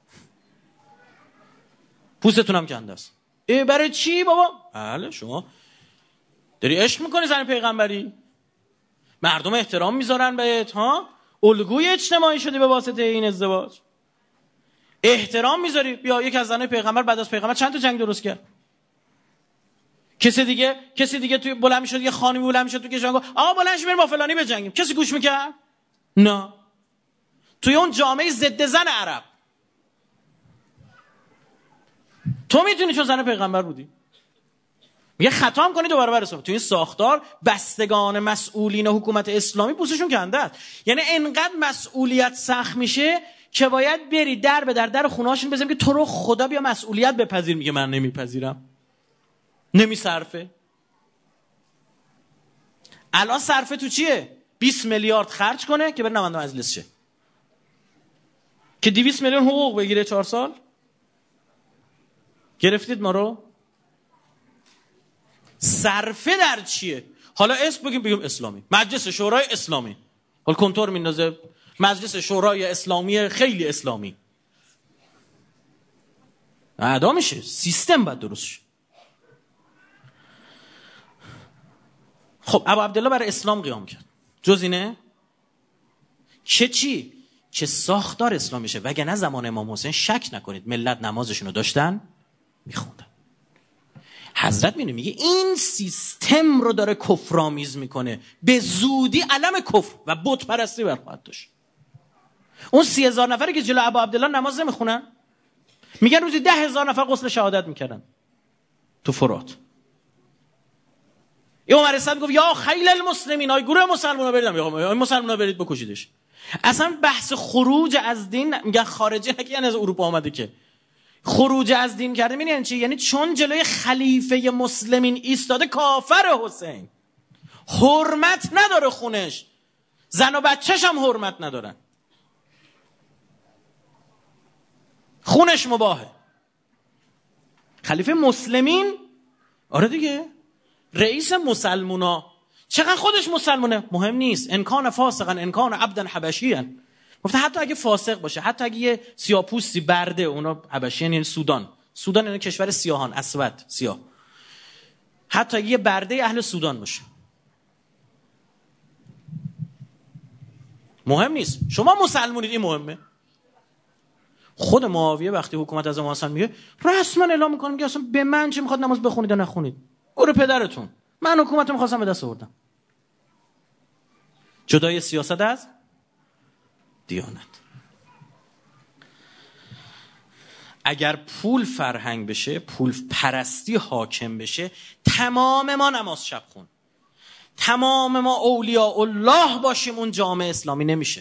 پوستتون هم کنده است. ای برای چی بابا؟ بله شما داری عشق میکنی زن پیغمبری، مردم احترام میذارن بهت ها، الگوی اجتماعی شدی به واسطه این ازدواج، احترام میذاری. بیا یک از زنای پیغمبر بعد از پیغمبر چند تا جنگ درست کرد. کسی دیگه کسی دیگه توی بلند میشد، یه خانمی بلند میشد تو کشور گفت آقا بلند شو بریم با فلانی بجنگیم، کسی گوش میکرد؟ نه. توی اون جامعه ضد زن عرب تو میتونی چون زن پیغمبر بودی. میگه خطا هم کنی دو برابر حساب. تو این ساختار بستگان مسئولین حکومت اسلامی پوستشون کنده است. یعنی انقدر مسئولیت سخت میشه که باید بری در به در در خونه‌هاشون بزنیم که تو رو خدا بیا مسئولیت بپذیر. میگه من نمیپذیرم، نمیصرفه. الان صرفه تو چیه؟ بیست میلیارد خرج کنه که بره نماینده مجلس شه، که دویست میلیون حقوق بگیره. چهار سال گرفتید ما رو. صرفه در چیه؟ حالا اسم بگیم بگیم اسلامی، مجلس شورای اسلامی. حالا کنتور میندازه مجلس شورای اسلامی، خیلی اسلامی. ادا میشه، سیستم باید درست شه. خب ابو عبدالله برای اسلام قیام کرد، جز اینه چه چی؟ چه ساختار اسلام میشه. وگرنه زمان امام حسین شک نکنید ملت نمازشون رو داشتن میخوندن. حضرت میونه میگه این سیستم رو داره کفرآمیز میکنه، به زودی علم کفر و بت پرستی برخواهد داشت. اون سی هزار نفری که جلو ابو عبدالله نماز نمیخونن، میگن روزی ده هزار نفر غسل شهادت میکردن تو فرات. این عمر اسد گفت یا خیل المسلمین، آی گروه مسلمونا برید، یا مسلمونا برید بکشیدش. اصلا بحث خروج از دین، میگن خارجی نگه، یعنی از اروپا آمده که خروج از دین کرده. میگن چی؟ یعنی چون جلوی خلیفه مسلمین ایستاده کافر حسین، حرمت نداره خونش، زن و بچهش هم حرمت ندارن، خونش مباهه. خلیفه مسلمین، آره دیگه، رئیس مسلمونا. چقدر خودش مسلمونه مهم نیست، انکان فاسقا انکان عبدا حبشیا. گفته حتی اگه فاسق باشه، حتی اگه یه سیاه‌پوستی برده، اونا حبشیان یعنی سودان، سودان یعنی کشور سیاهان، اسود سیاه، حتی اگه یه برده اهل سودان باشه مهم نیست، شما مسلمونید، این مهمه. خود معاویه وقتی حکومت از امام حسن میگه رسما اعلام میکنه، میگه اصلا به من چه میخواد نماز بخونید یا نخونید، گور پدرتون، من حکومت میخواستم به دست آوردم. جدای سیاست از دیانت. اگر پول فرهنگ بشه، پول پرستی حاکم بشه، تمام ما نماز شب خون، تمام ما اولیاء الله باشیم، اون جامعه اسلامی نمیشه.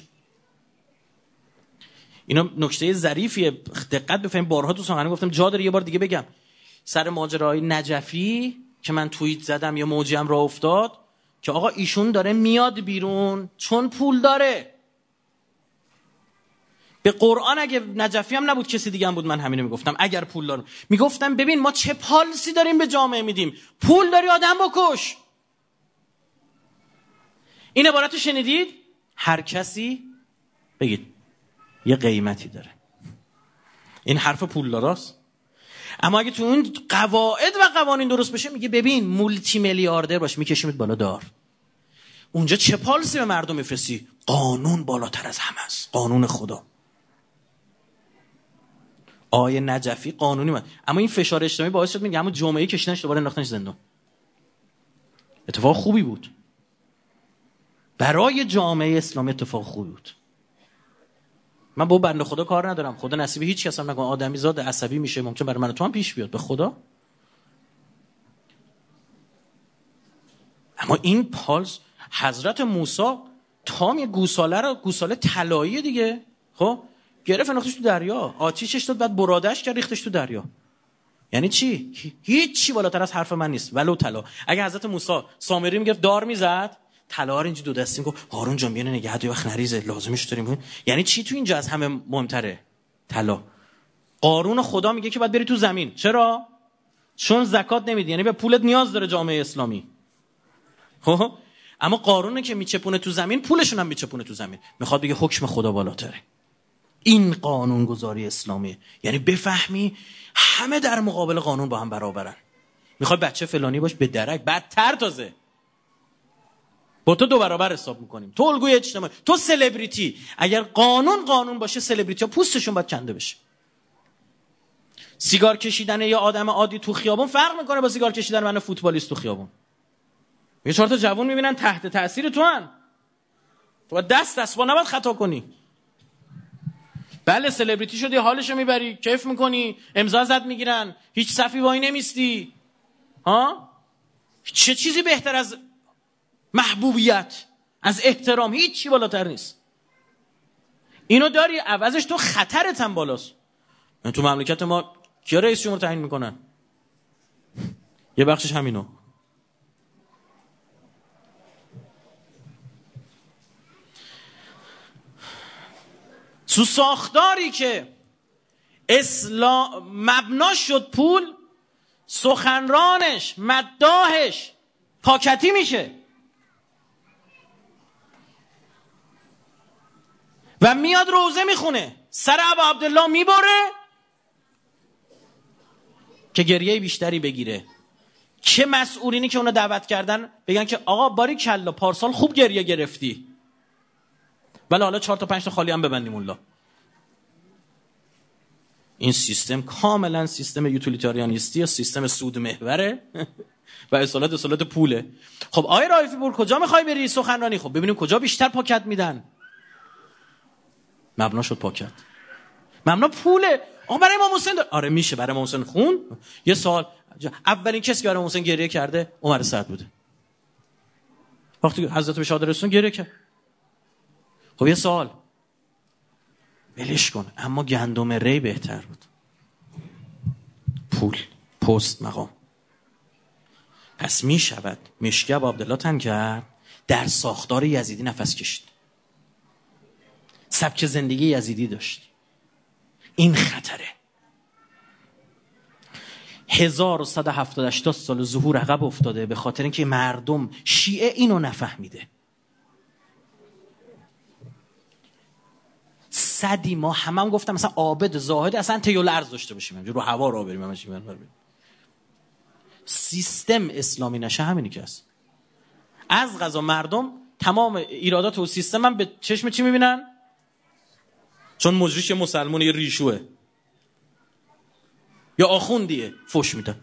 اینا نکته ظریفیه، دقت بفهمید. بارها تو سخنرانی گفتم، جا داره یه بار دیگه بگم. سر ماجرای نجفی که من توییت زدم، یا موجی هم راه افتاد که آقا ایشون داره میاد بیرون چون پول داره. به قرآن اگه نجفی هم نبود کسی دیگه هم بود من همینو میگفتم. اگر پول دارم میگفتم ببین ما چه پالیسی داریم به جامعه میدیم، پول داری آدم بکش. این عبارتو شنیدید؟ هر کسی بگید یه قیمتی داره. این حرف پولداراست. اما اگه تو اون قواعد و قوانین درست بشه میگه ببین مولتی میلیاردر باش میکشیمت بالا دار. اونجا چه پالیسی به مردم میفرستی؟ قانون بالاتر از همه است، قانون خدا. آیه نجفی قانونی من. اما این فشار اجتماعی باعث شد میگه همون جامعه کشیدنش دوباره انداختنش زندان. اتفاق خوبی بود برای جامعه اسلامی، اتفاق خوبی بود. من با بنده خدا کار ندارم، خدا نصیب هیچ کس هم نکنه. آدمی زاد عصبی میشه، ممکن برای من و تو هم پیش بیاد، به خدا. اما این پالس حضرت موسی تام یه گوساله رو، گوساله طلایی دیگه، خب گرفت انداختش تو دریا، آتیشش داد، بعد براده‌اش کرد ریختش تو دریا. یعنی چی؟ هیچ چی بالاتر از حرف من نیست ولو طلا. اگه حضرت موسی سامری میگفت دار میزد، طلا رو اینجوری دو دستی میگفت هارون جان بیا نگه دار وقت نریزه لازمش داریم. یعنی چی تو اینجا از همه مهمتره؟ طلا. قارون خدا میگه که باید بری تو زمین. چرا؟ چون زکات نمیدی، یعنی به پولت نیاز داره جامعه اسلامی. خب اما قارونه که میچپونه تو زمین، پولشون هم میچپونه تو زمین. میخواد بگه حکم خدا بالاتره. این قانون گذاری اسلامیه. یعنی بفهمی همه در مقابل قانون با هم برابرن. میخواد بچه فلانی باش به درک، بدتر تازه با تو دو برابر حساب میکنیم. تو الگوی اجتماعی، تو سلبریتی. اگر قانون قانون باشه، سلبریتی ها پوستشون باید کنده بشه. سیگار کشیدن یه آدم عادی تو خیابون فرق میکنه با سیگار کشیدن من فوتبالیست تو خیابون. یه چهار تا جوون میبینن تحت تاثیر تو ان، تو دست دست با نباید خطا کنی. بله سلبریتی شدی، حالشو میبری، کیف میکنی، امضا زد میگیرن، هیچ صفی وای نمیستی. ها چه چیزی بهتر از محبوبیت، از احترام؟ هیچ چی بالاتر نیست. اینو داری، عوضش تو خطرت هم بالاست. تو مملکت ما کیا رئیس جمهور تعیین میکنن؟ یه بخشش همینو. تو ساختاری که اسلام مبناش شد پول، سخنرانش، مداحش پاکتی میشه و میاد روزه میخونه، سر ابا عبدالله میبره که گریه بیشتری بگیره. چه مسئولینی که اونو دعوت کردن بگن که آقا باری کلا پارسال خوب گریه گرفتی، ولی حالا چهار تا پنج تا خالی هم ببندیم الله. این سیستم کاملا سیستم یوتیلیتاریانیستی یا سیستم سود محوره و اصالت اصالت پوله. خب آقای رائفی پور کجا میخوای بری سخنرانی؟ خب ببینیم کجا بیشتر پاکت میدن. مبنا شد پاکت، مبنا پوله. آقا برای امام حسین دار... آره میشه برای امام حسین خون. یه سوال، اولین کسی که برای امام حسین گریه کرده عمر سعد بوده. وقتی حضرت بهش رسون گریه کرد. خب یه سوال، ولش کن، اما گندم ری بهتر بود. پول، پست، مقام. پس می شود مشکب عبدالله تن کرد، در ساختار یزیدی نفس کشید، سبک زندگی یزیدی داشت. این خطره. هزار و صد و هفتاد و هشت سال ظهور عقب افتاده به خاطر اینکه مردم شیعه اینو نفهمیده. صدی ما همه هم گفتم مثلا عابد زاهد اصلا تیول ارز داشته باشیم، رو هوا را بریم همه چی بریم. سیستم اسلامی نشه همینی که هست. از قضا مردم تمام ایرادات و سیستم هم به چشم چی میبینن؟ چون مجریش یه مسلمان یه ریشوه یا آخوندیه فوش میده.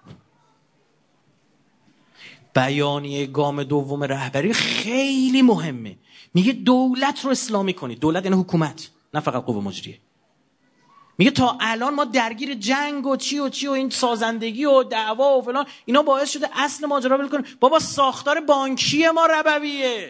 بیانیه گام دوم رهبری خیلی مهمه. میگه دولت رو اسلامی کنید. دولت یعنی حکومت، نه فقط قوه مجریه. میگه تا الان ما درگیر جنگ و چی و چی و این سازندگی و دعوا و فلان، اینا باعث شده اصل ماجرا ول کنیم. بابا ساختار بانکی ما ربویه.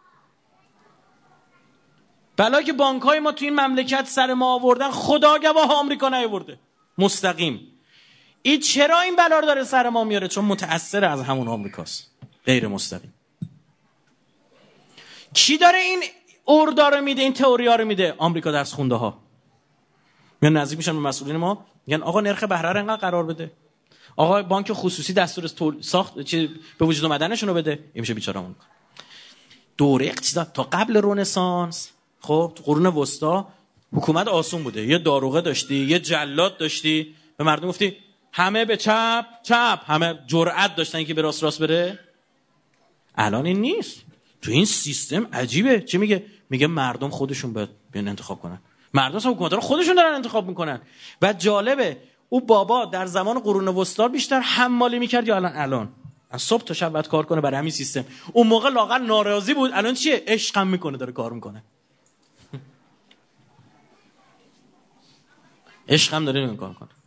بلایی که بانک‌های ما تو این مملکت سر ما آوردن خدا گواه آمریکا نیاورده مستقیم. این چرا این بلا رو داره سر ما میاره؟ چون متأثر از همون آمریکاست، غیر مستقیم. کی داره این اوردا رو میده، این تئوریا رو میده. آمریکا درس خونده ها میان نزدیک میشن به مسئولین ما، میگن آقا نرخ بهره رو انقدر قرار بده، آقا بانک خصوصی دستور تول... ساخت چی به وجود اومدنشون رو بده. این میشه بیچارهمون. دوره اقتصاد تا قبل رنسانس، خب تو قرون وسطا حکومت آسون بوده. یه داروغه داشتی، یه جلاد داشتی، به مردم گفتی همه به چپ چپ، همه جرأت داشتن که به راست راست بره. الان این نیست. تو این سیستم عجیبه. چی میگه؟ میگه مردم خودشون باید بیان انتخاب کنن. مردم اصلا حکومت رو خودشون دارن انتخاب میکنن. و جالبه او بابا در زمان قرون وسطا بیشتر حمالی میکرد یا الان الان از صبح تا شب باید کار کنه برای همین سیستم. اون موقع لااقل ناراضی بود، الان چیه؟ عشقم میکنه، داره کار میکنه. عشقم داره این کار میکنه.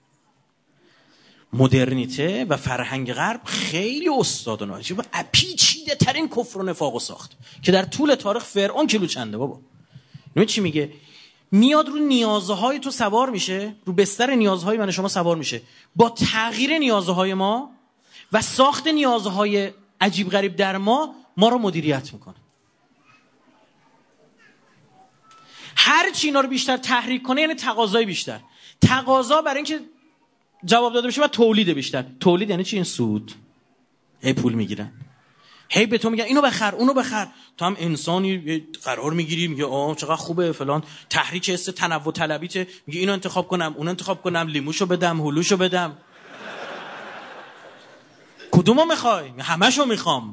مدرنیته و فرهنگ غرب خیلی استاد و ناجی و پیچیده ترین کفر و نفاقو ساخت که در طول تاریخ فرعون کیلو چنده بابا. نمی چی میگه؟ میاد رو نیازهای تو سوار میشه، رو بستر نیازهای من شما سوار میشه، با تغییر نیازهای ما و ساخت نیازهای عجیب غریب در ما ما رو مدیریت میکنه. هر چی اینا رو بیشتر تحریک کنه یعنی تقاضای بیشتر. تقاضا برای اینکه جواب داده بشه و تولید بیشتر. تولید یعنی چی؟ این سود. هی پول میگیرن، هی به تو میگن اینو بخر اونو بخر، تو هم انسانی قرار میگیری میگه آه چقدر خوبه فلان، تحریک حس تنوع طلبیته، میگه اینو انتخاب کنم اونو انتخاب کنم، لیموشو بدم هلوشو بدم. کدومو میخوای؟ همه‌شو میخوام.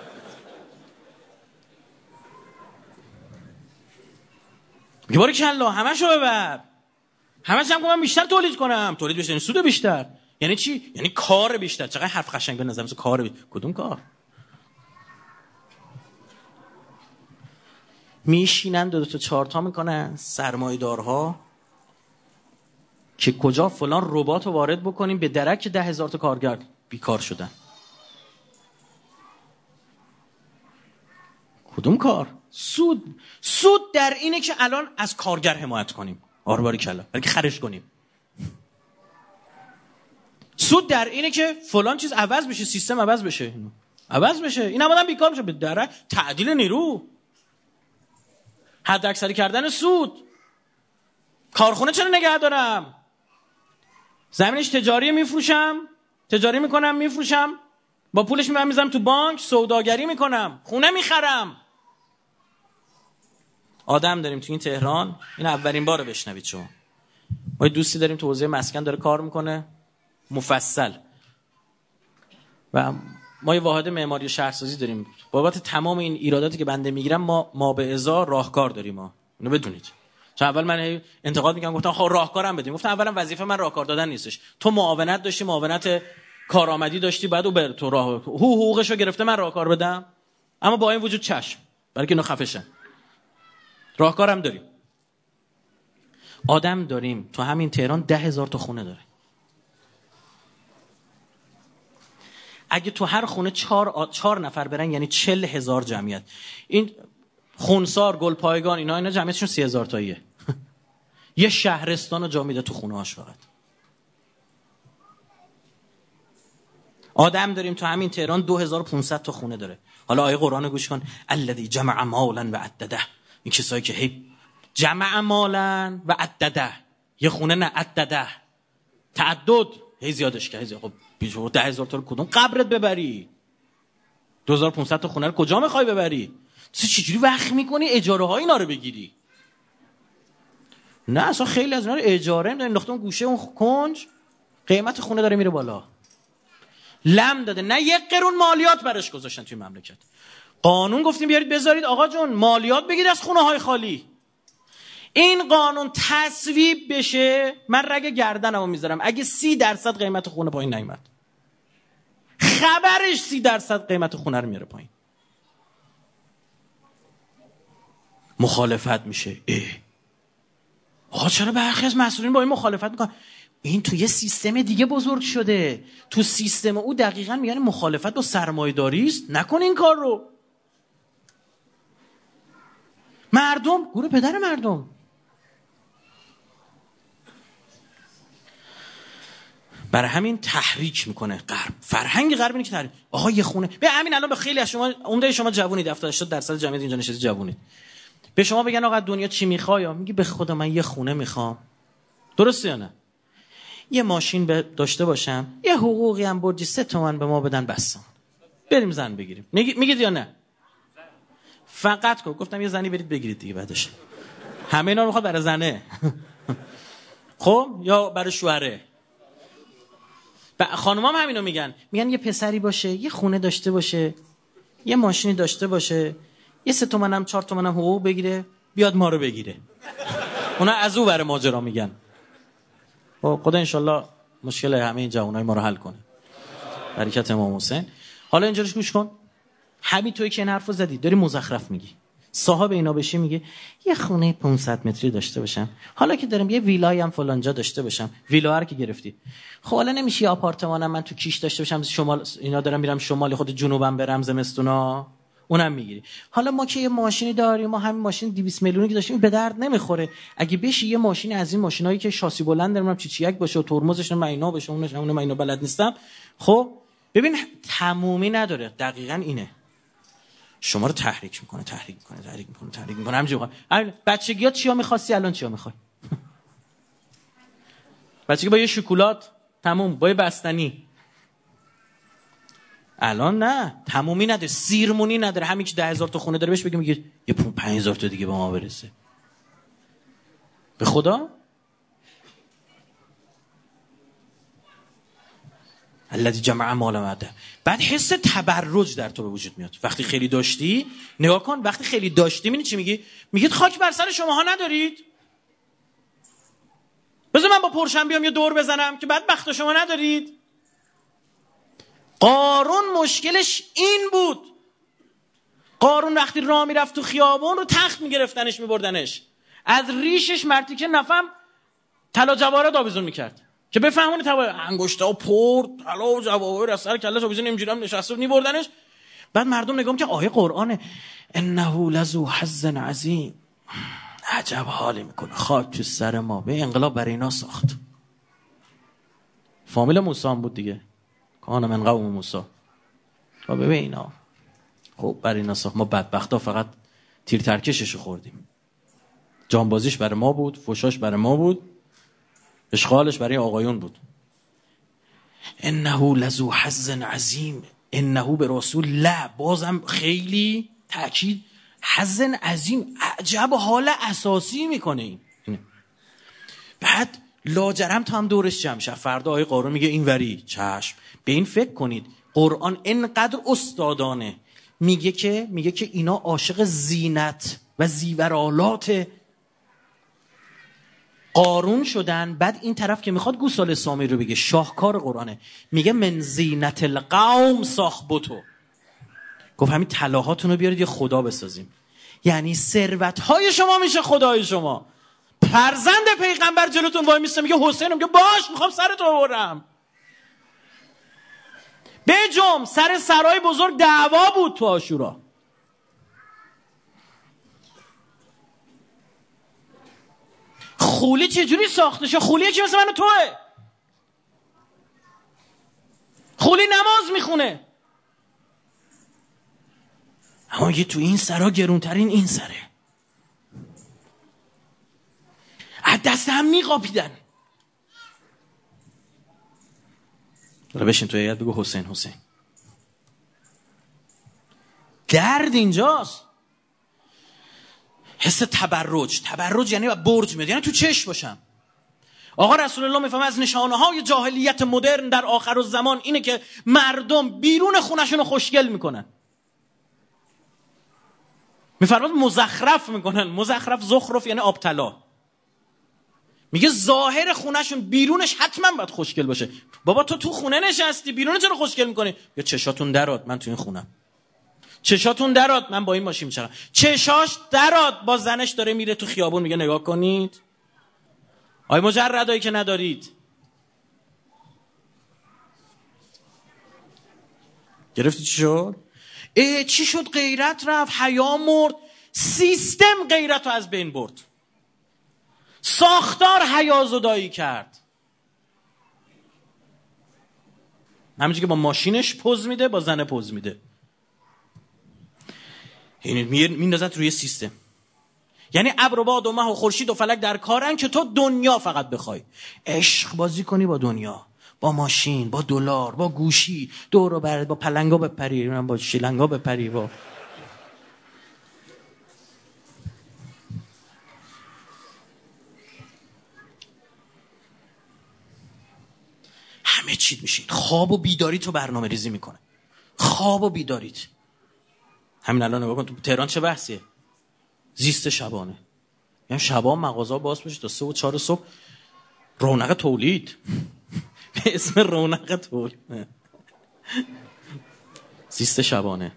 میگه باریکلا همه‌شو ببر، همه‌ش هم من بیشتر تولید کنم. تولید بیشتر یعنی سود بیشتر. یعنی چی؟ یعنی کار بیشتر. چقدر حرف قشنگ به نظر میاد. کار بیشتر. کدوم کار؟ میشینن دو, دو تا چهار تا میکنن سرمایه‌دارها که کجا فلان ربات رو وارد بکنیم به درک ده هزار تا کارگر بیکار شدن. کدوم کار؟ سود. سود در اینه که الان از کارگر حمایت کنیم. آره باریکلا. برای که خرج کنیم. سود در اینه که فلان چیز عوض بشه، سیستم عوض بشه. عوض بشه. این هم آدم بیکار بشه به درک تعدیل نیرو. حد اکثری کردن سود. کارخونه چرا نگه دارم؟ زمینش تجاری میفروشم، تجاری میکنم میفروشم، با پولش میبرم میذارم تو بانک، سوداگری میکنم، خونه میخرم. آدم داریم تو این تهران، این اولین باره بشنوید شما. ما دوستی داریم تو حوزه مسکن داره کار میکنه مفصل و ما یه واحد معماری شهرسازی داریم. بابت تمام این ایراداتی که بنده میگیرم ما ما به ازا راهکار داریم. ما اینو بدونید. چون اول من انتقاد میکنم گفتم خب راهکارم بدیم. گفتم اولا وظیفه من راهکار دادن نیستش. تو معاونت داشتی، معاونت کارآمدی داشتی، بعد او بر تو راه هو حقوقشو گرفته من راهکار بدم. اما با این وجود چشم برای که اینو خفشن. راهکارم داریم. آدم داریم تو همین تهران ده هزار تا خونه داره. اگه تو هر خونه چهار, آ... چهار نفر برن یعنی چل هزار جمعیت. این خونسار، گلپایگان اینا اینا جمعیتشون سی هزار تاییه. یه شهرستان رو جا میده تو خونه هاش فقط. آدم داریم تو همین تهران دو هزار و پانصد تا خونه داره. حالا آیه قرآن گوش کن. الذی جمع مالا و عدده. این کسایی که هی جمع مالا و عدده، یه خونه نه عدده، تعدد هی زیادش کرد. خب بیشتر ده هزار تا رو کدوم قبرت ببری؟ دو هزار و پانصد تا خونه رو کجا میخوای ببری؟ تو چجوری وقت میکنی اجاره های اینا رو بگیری؟ نه اصلا خیلی از اینا رو اجاره میدن، انداخته اون گوشه اون کنج، قیمت خونه داره میره بالا. لم داده نه یک قرون مالیات برش گذاشتن توی مملکت. قانون گفتیم بیارید بذارید آقا جون مالیات بگیرید از خونه های خالی. این قانون تصویب بشه من رگ گردنمو میذارم اگه سی درصد قیمت خونه پایین نیامد. خبرش سی درصد قیمت خونه رو میاره پایین. مخالفت میشه. اه. آقا چرا برخی از مسئولین با این مخالفت میکنن؟ این تو یه سیستم دیگه بزرگ شده. تو سیستم او دقیقاً میگن مخالفت با سرمایه‌داری است، نکن این کار رو. مردم گوره پدر مردم. برای همین تحریک میکنه غرب. فرهنگ غرب اینه که تحریک. آقا یه خونه به همین الان به خیلی از شما عمده شما جوونید، هفتاد هشتاد درصد جمعیت اینجا نشسته جوونید. به شما بگن آقا دنیا چی میخوای، میگی به خدا من یه خونه میخوام. درسته یا نه؟ یه ماشین داشته باشم، یه حقوقی هم برجی سه تومن به ما بدن بسام بریم زن بگیریم. میگید یا نه؟ فقط کو گفتم یه زنی برید بگیرید دیگه بعدش. همه اینا رو میخواد برای زنه. خب یا برای شوهره. خانومام هم همینو میگن، میگن یه پسری باشه، یه خونه داشته باشه، یه ماشینی داشته باشه، یه سه تومنم چهار تومنم حقوق بگیره، بیاد ما رو بگیره. اونا از او بره ماجرا میگن. خدا انشالله مشکل همه این جوانای ما رو حل کنه. برکت امام حسین. حالا اینجاش گوش کن. همین توی که این حرفو زدی داری مزخرف میگی. صاحب اینا بشی میگه یه خونه پانصد متری داشته باشم، حالا که دارم یه ویلای هم فلان جا داشته باشم. ویلا رو که گرفتی، خب حالا نمیشه یه آپارتمانم من تو کیش داشته باشم، شمال اینا دارم میرم شمال، خود جنوبم برم زمستونا، اونم میگیری. حالا ما که یه ماشینی داریم، ما همین ماشین دویست میلیونی که داشتیم به درد نمیخوره. اگه بشی یه ماشین از این ماشینایی که شاسی بلند دارم چی چی یک باشه و ترمزش هم اینا باشه، اونش اون اینا بلد نیستم. خب ببین تمومی نداره. دقیقاً اینه. شما رو تحریک میکنه تحریک میکنه تحریک میکنه تحریک میکنه همینجوری. بچگیات چیا می‌خواستی الان چیا می‌خوای؟ بچگی با یه شکلات تموم، با یه بستنی. الان نه، تمومی نداره، سیرمونی نداره. همین که ده هزار تا خونه داره بهش بگیم میگه یه پنج هزار تا دیگه به ما برسه. به خدا الذی جمع مال مده. بعد حس تبرج در تو به وجود میاد. وقتی خیلی داشتی، نگاه کن، وقتی خیلی داشتی میبینی چی میگی؟ میگید خاک بر سر شماها ندارید. بذار من با پرشن بیام یه دور بزنم که بعد بخت شما ندارید. قارون مشکلش این بود. قارون وقتی راه میرفت تو خیابون رو تخت میگرفتنش میبردنش، از ریشش مرتیکه نفهم طلا جواهرات آویزون میکرد که بفهمونه طلا انگشتا و پر طلا و جواهر از سر کلهش آویزون نمیجوریام نشسته میبردنش. بعد مردم نگاه میکنن آیه قرآنه انه لذو حظ عظیم. عجب حالی میکنه، خاک تو سر ما. به انقلاب برای اینا ساخت. فامیل موسی هم بود دیگه، کان من قوم موسی. خب ببین اینا خب برای اینا ساخت. ما بدبختا فقط تیر ترکشش خوردیم. جانبازیش برای ما بود، فوشاش برای ما بود، اشغالش برای آقایون بود. انه لذو حظ عظیم. انه به رسول لا، بازم خیلی تأکید، حظ عظیم. عجب حال اساسی میکنه این. بعد لاجرم تا هم دورش جمع شد. فردا آیه قارون میگه این وری چشم. به این فکر کنید قرآن اینقدر استادانه میگه که میگه که اینا عاشق زینت و زیورالات قارون شدن. بعد این طرف که میخواد گوساله سامی رو بگه، شاهکار قرآنه، میگه من زینت القوم ساخبتو. گفت همین طلاهاتون رو بیارید یه خدا بسازیم. یعنی ثروت‌های شما میشه خدای شما. فرزند پیغمبر جلوتون وای میسته میگه حسین، میگه باش میخوام سرتو ببرم. بجم سر سرای بزرگ دعوا بود تو عاشورا. خولی چجوری ساخته شد؟ خولی یکی مثل من و توه. خولی نماز میخونه، اما یه تو این سرا گرونترین این سره. از دست هم میقاپیدن. حالا بشین تو هیئت بگو حسین حسین. درد اینجاست. حس تبرج. تبرج یعنی برج میاد، یعنی تو چشم باشم. آقا رسول الله میفهمه از نشانه های جاهلیت مدرن در آخر الزمان اینه که مردم بیرون خونشون رو خوشگل میکنن. میفرماد مزخرف میکنن. مزخرف زخرف یعنی آبطلا. میگه ظاهر خونشون بیرونش حتما باید خوشگل باشه. بابا تو تو خونه نشستی، بیرون چرا خوشگل میکنی؟ یا چشاتون درات من تو این خونم، چشاتون درات من با این ماشین میچرخم، چشاش درات با زنش داره میره تو خیابون میگه نگاه کنید. آی مجردایی که ندارید. گرفتی چی شد؟ ای چی شد؟ غیرت رفت، حیا مرد، سیستم غیرت رو از بین برد، ساختار حیا زدایی کرد. همینجوری که با ماشینش پوز میده با زن پوز میده. این میندازت روی سیستم. یعنی ابر و باد و مه و خورشید و فلک در کارن که تو دنیا فقط بخوای، عشق بازی کنی با دنیا، با ماشین، با دلار، با گوشی، دور و بر، با پلنگا بپری، با شیلنگا بپری، با همه چی میشید. خواب و بیداری تو برنامه ریزی میکنه. خواب و بیداریت. همین الان نگاه کن تو تهران چه بحثیه؟ زیست شبانه. یعنی شبان مغازه باز بشه تا سه و چهار صبح، رونق تولید به اسم رونق تولید، زیست شبانه.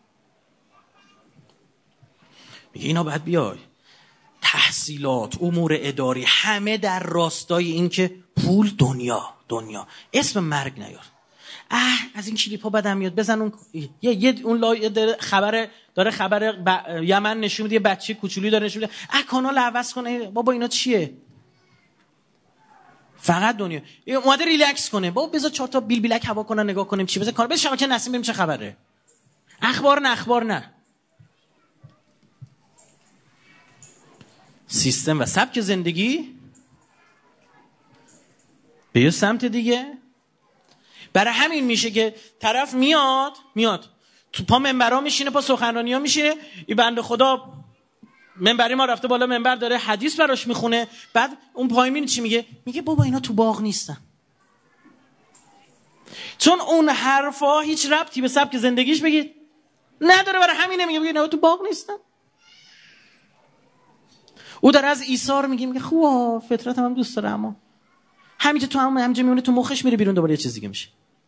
میگه اینا باید بیای تحصیلات، امور اداری، همه در راستای این که پول، دنیا دنیا اسم مرگ نیار. اه از این کلیپ ها بدم میاد. بزن اون یه, یه اون لایه داره خبر داره خبر ب... یمن نشون میده، یه بچه کوچولی داره نشون میده، اه کانال عوض کنه. بابا اینا چیه؟ فقط دنیا. اومده ریلکس کنه. بابا بذار چهار تا بیل بیلک هوا کنن نگاه کنیم چی. بذار کار بذار شبکه نسیم بریم چه خبره. اخبار نه اخبار نه. سیستم و سبک زندگی به یه سمت دیگه. برای همین میشه که طرف میاد میاد تو پا منبرها میشینه، پا سخنرانی ها میشینه، این بنده خدا منبری ما رفته بالا منبر داره حدیث براش میخونه، بعد اون پایین چی میگه؟ میگه بابا اینا تو باغ نیستن. چون اون حرفا هیچ ربطی به سبک زندگیش بگید نداره، برای همینه میگه اینا تو باغ نیستن. او داره از ایثار میگه، میگه خوبه فطرتم هم دوست داره، اما همینجا تو هم همینجا میمونه تو مخش میره بیرون دوباره یه چیز دیگه میشه.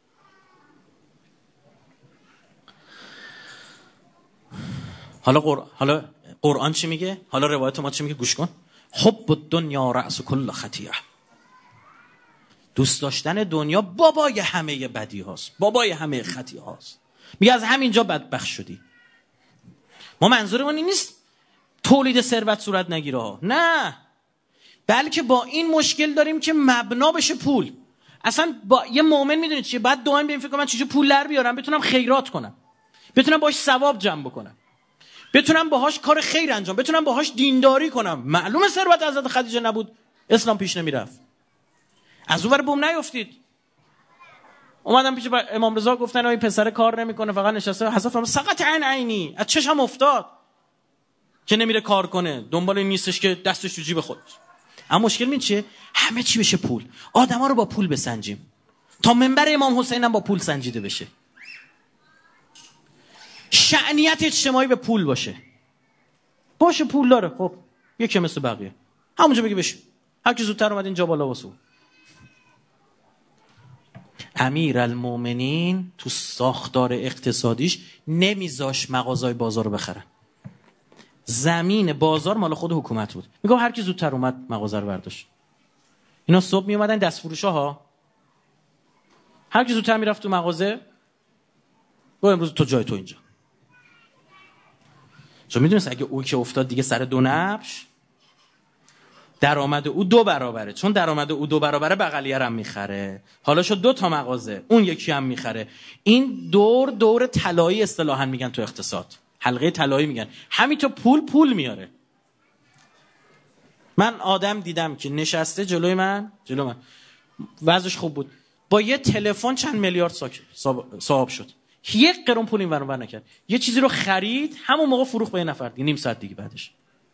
حالا قر... حالا قرآن چی میگه؟ حالا روایت ما چی میگه؟ گوش کن. حب الدنیا رأس کل خطیئه. دوست داشتن دنیا بابای همه بدی هاست، بابای همه خطیئه هاست. میگه از همینجا بدبخت شدی. ما منظورمون این نیست تولید ثروت صورت نگیره، نه، بلکه با این مشکل داریم که مبنا بشه پول. اصلا با یه مؤمن میدونید چیه؟ بعد دائم به این فکر کنم من چجوری پول در بیارم، بتونم خیرات کنم، بتونم باهاش ثواب جمع بکنم، بتونم باهاش کار خیر انجام، بتونم باهاش دینداری کنم. معلومه ثروت حضرت خدیجه نبود اسلام پیش نمیرفت. از اون ور بوم نیافتید. اومدم پیش امام رضا گفتن این پسر کار نمیکنه فقط نشسته. حضرت فرمود سقط عین عینی، از چشم افتاد که نمیره کار کنه، دنبال این نیستش که دستش تو جیب خودش. اما مشکل این چیه؟ همه چی بشه پول. آدما رو با پول بسنجیم تا منبر امام حسین هم با پول سنجیده بشه. شأنیت اجتماعی به پول باشه. باشه پول داره، خب یکی مثل بقیه همونجا بگی بشه، هر کی زودتر اومد اینجا بالا واسه. امیرالمومنین تو ساختار اقتصادیش نمیذاش مغازای بازار رو بخرن. زمین بازار مال خود حکومت بود. میگم هر کی زودتر اومد مغازه رو برداشت. اینا صبح می اومدن دست فروشاها، هر کی زودتر میرفت تو مغازه گفت امروز تو جای تو اینجا. چون میدونست اگه او که افتاد دیگه سر دو نبش، درآمد او دو برابره. چون درآمد او دو برابره بغلیه هم میخره، حالا شد دو تا مغازه، اون یکی هم میخره. این دور دور طلایی اصطلاحاً میگن تو اقتصاد، حلقه طلایی میگن. همین تو پول پول میاره. من آدم دیدم که نشسته جلوی من جلو من وضعش خوب بود، با یه تلفن چند میلیارد صاحب شد، یک قرون پول این ور اون ور نکرد، یه چیزی رو خرید همون موقع فروخت به یه نفر دیگه، نیم ساعت دیگه بعدش.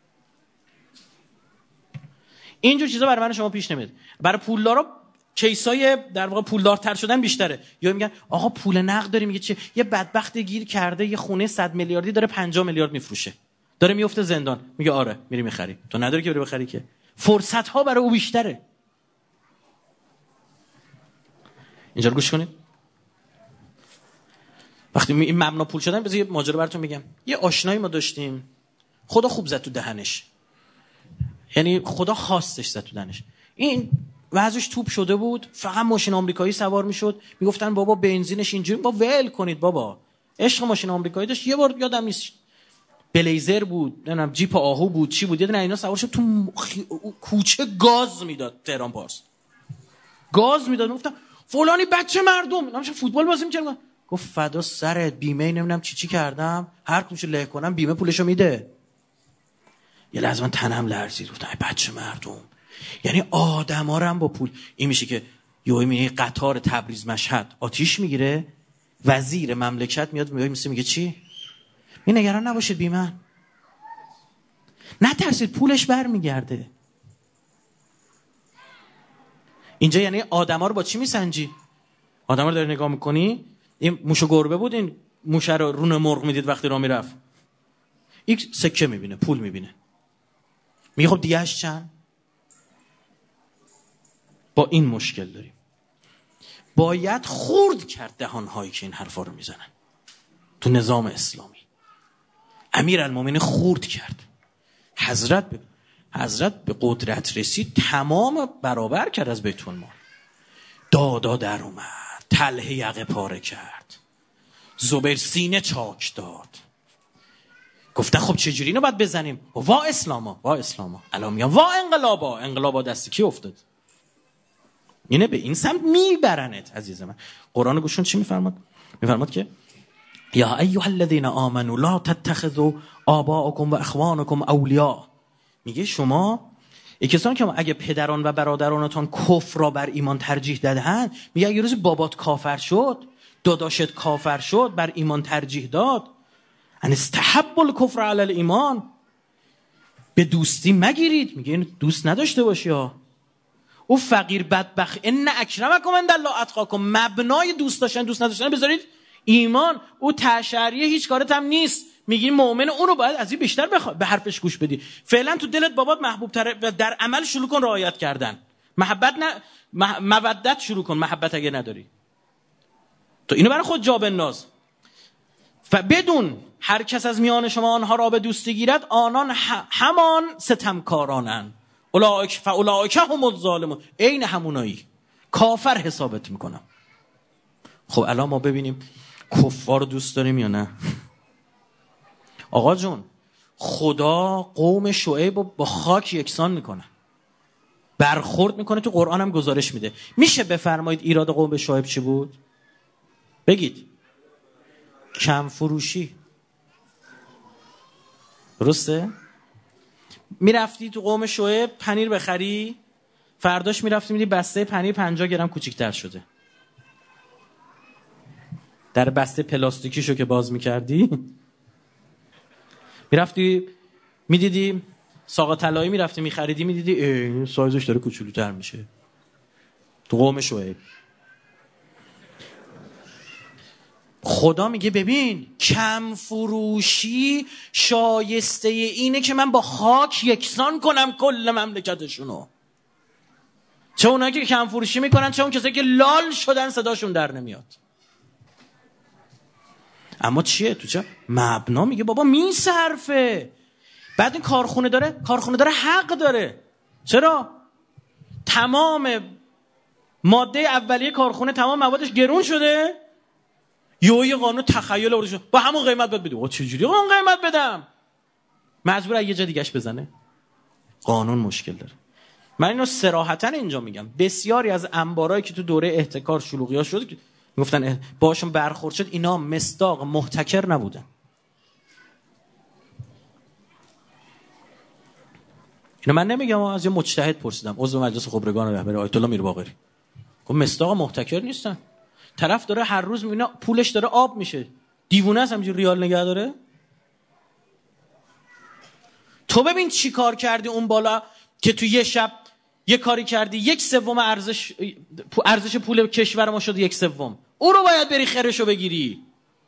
اینجور چیزا برای من شما پیش نمیاد. برای پولدارا کیسای در واقع پولدارتر شدن بیشتره. یا میگن آقا پول نقد داری، میگه چه؟ یه بدبخت گیر کرده یه خونه صد میلیاردی داره پنجاه میلیارد میفروشه، داره میفته زندان. میگه آره میری میخری. تو نداری که بری بخری، که فرصت ها برای او بیشتره. اینجا رو گوش کنید. وقتی این مبنا پول شدن، بذار یه ماجرا براتون میگم. یه آشنایی ما داشتیم، خدا خوب زد تو دهنش، یعنی خدا خواستش زد تو دهنش. این وضعش توپ شده بود، فقط ماشین آمریکایی سوار میشد. میگفتن بابا بنزینش اینجوری، با ول کنید بابا. عشق ماشین آمریکایی داشت. یه بار یادم نیست بلیزر بود، نمیدونم جیپ آهو بود، چی بود، یه دونه اینا سوار شد تو خی... کوچه گاز میداد. تهران پارس گاز میداد. گفتم فلانی بچه مردم نمیشه فوتبال بازی میکنه. گفت فدا سرت، بیمه نمیدونم چی چی کردم، هر کدومشو له کنم بیمه پولشو میده. یه لحظه من تنم لرزید، گفتم ای بچه مردم. یعنی آدما رو هم با پول این میشه که یهو میبینی قطار تبریز مشهد آتیش میگیره، وزیر مملکت میاد میگه میگه چی؟ می نگران نباشید بی من، نترسید پولش برمیگرده. اینجا یعنی آدما رو با چی میسنجی؟ آدما رو داری نگاه میکنی، این موش و گربه بود، این موش رو رون مرغ میدید وقتی راه میرفت، یک سکه میبینه، پول میبینه، میگه خب دیگهش چند؟ با این مشکل داریم. باید خورد کرد دهانهایی که این حرفا رو میزنن تو نظام اسلامی. امیرالمومنین خورد کرد. حضرت به حضرت به قدرت رسید، تمام برابر کرد از بیت المال. دادا در اومد، طلحه یقه پاره کرد، زبیر سینه چاک داد، گفتن خب چه جوری اینو باید بزنیم؟ وا اسلاما، وا اسلاما. الان میگن وا انقلابا، انقلابا دست کی افتاد؟ اینه به این سمت میبرنت عزیز من. قرآن گوشون چی میفرماد؟ میفرماد که یا ایها الذین آمنوا لا تتخذوا آباءکم و اخوانکم اولیاء. میگه شما ای کسانی که اگه پدران و برادرانتان کفر را بر ایمان ترجیح دادن، میگه اگه روز بابات کافر شد، داداشت کافر شد، بر ایمان ترجیح داد، ان استحب الکفر علی الایمان، به دوستی مگیرید. میگه این دوست نداشته باشی ها. او فقیر بدبخت، ان اکرمکم عند الله اتقاکم، مبنای دوست داشتن دوست نداشتن بذارید ایمان. او تشریع هیچ کارت هم نیست، میگی مؤمن، اون رو باید از این بیشتر بخوا... به حرفش گوش بدی. فعلا تو دلت بابات محبوب تره و در عمل شروع کن رعایت کردن. محبت نه مح... مودت شروع کن، محبت اگه نداری تو اینو برای خود جا بنداز. و بدون هر کس از میان شما آنها را به دوستی گیرد، آنان ه... همان ستمکارانند. اولئک فاولئک هم الظالمون، عین همونایی، کافر حسابت میکنم. خب الان ما ببینیم کفار دوست داریم یا نه؟ آقا جون، خدا قوم شعیب با خاک یکسان میکنه، برخورد میکنه، تو قرآن هم گزارش میده. میشه بفرمایید ایراد قوم شعیب چی بود؟ بگید. کم فروشی. درسته؟ میرفتی تو قوم شعیب پنیر بخری، فرداش میرفتی میدی بسته پنیر پنجاه گرم کوچیک‌تر شده. در بسته پلاستیکیشو که باز میکردی، میرفتی میدیدی ساق طلایی، میرفتی میخریدی میدیدی این سایزش داره کوچولوتر میشه. تو قوم شعیب خدا میگه ببین کم فروشی شایسته اینه که من با خاک یکسان کنم کل مملکتشونو. چه اونایی که کم فروشی میکنن، چه اون کسایی که لال شدن صداشون در نمیاد. اما چیه تو چه مبنا؟ میگه بابا میصرفه. بعد این کارخونه داره کارخونه داره حق داره. چرا؟ تمام ماده اولیه کارخونه، تمام موادش گرون شده، یهو یه قانون تخیل آورده شد با همون قیمت باید بدی. آقا چجوری اون قیمت بدم؟ مجبور یه جا دیگه‌اش بزنه. قانون مشکل داره. من اینو صراحتاً اینجا میگم، بسیاری از انبارایی که تو دوره احتکار شلوغی‌ها شد میگفتن باشون برخورد شد، اینا مصداق محتکر نبودن. اینو من نمیگم، از یه مجتهد پرسیدم، عضو مجلس خبرگان رهبری آیت الله میرباقری، گفت مصداق محتکر نیستن. طرف داره هر روز میبینه پولش داره آب میشه، دیوونه است همینجوری ریال نگه داره. تو ببین چی کار کردی اون بالا که تو یه شب یه کاری کردی یک سوم ارزش ارزش پول کشور ما شد یک سوم. او رو باید بری خیرشو بگیری.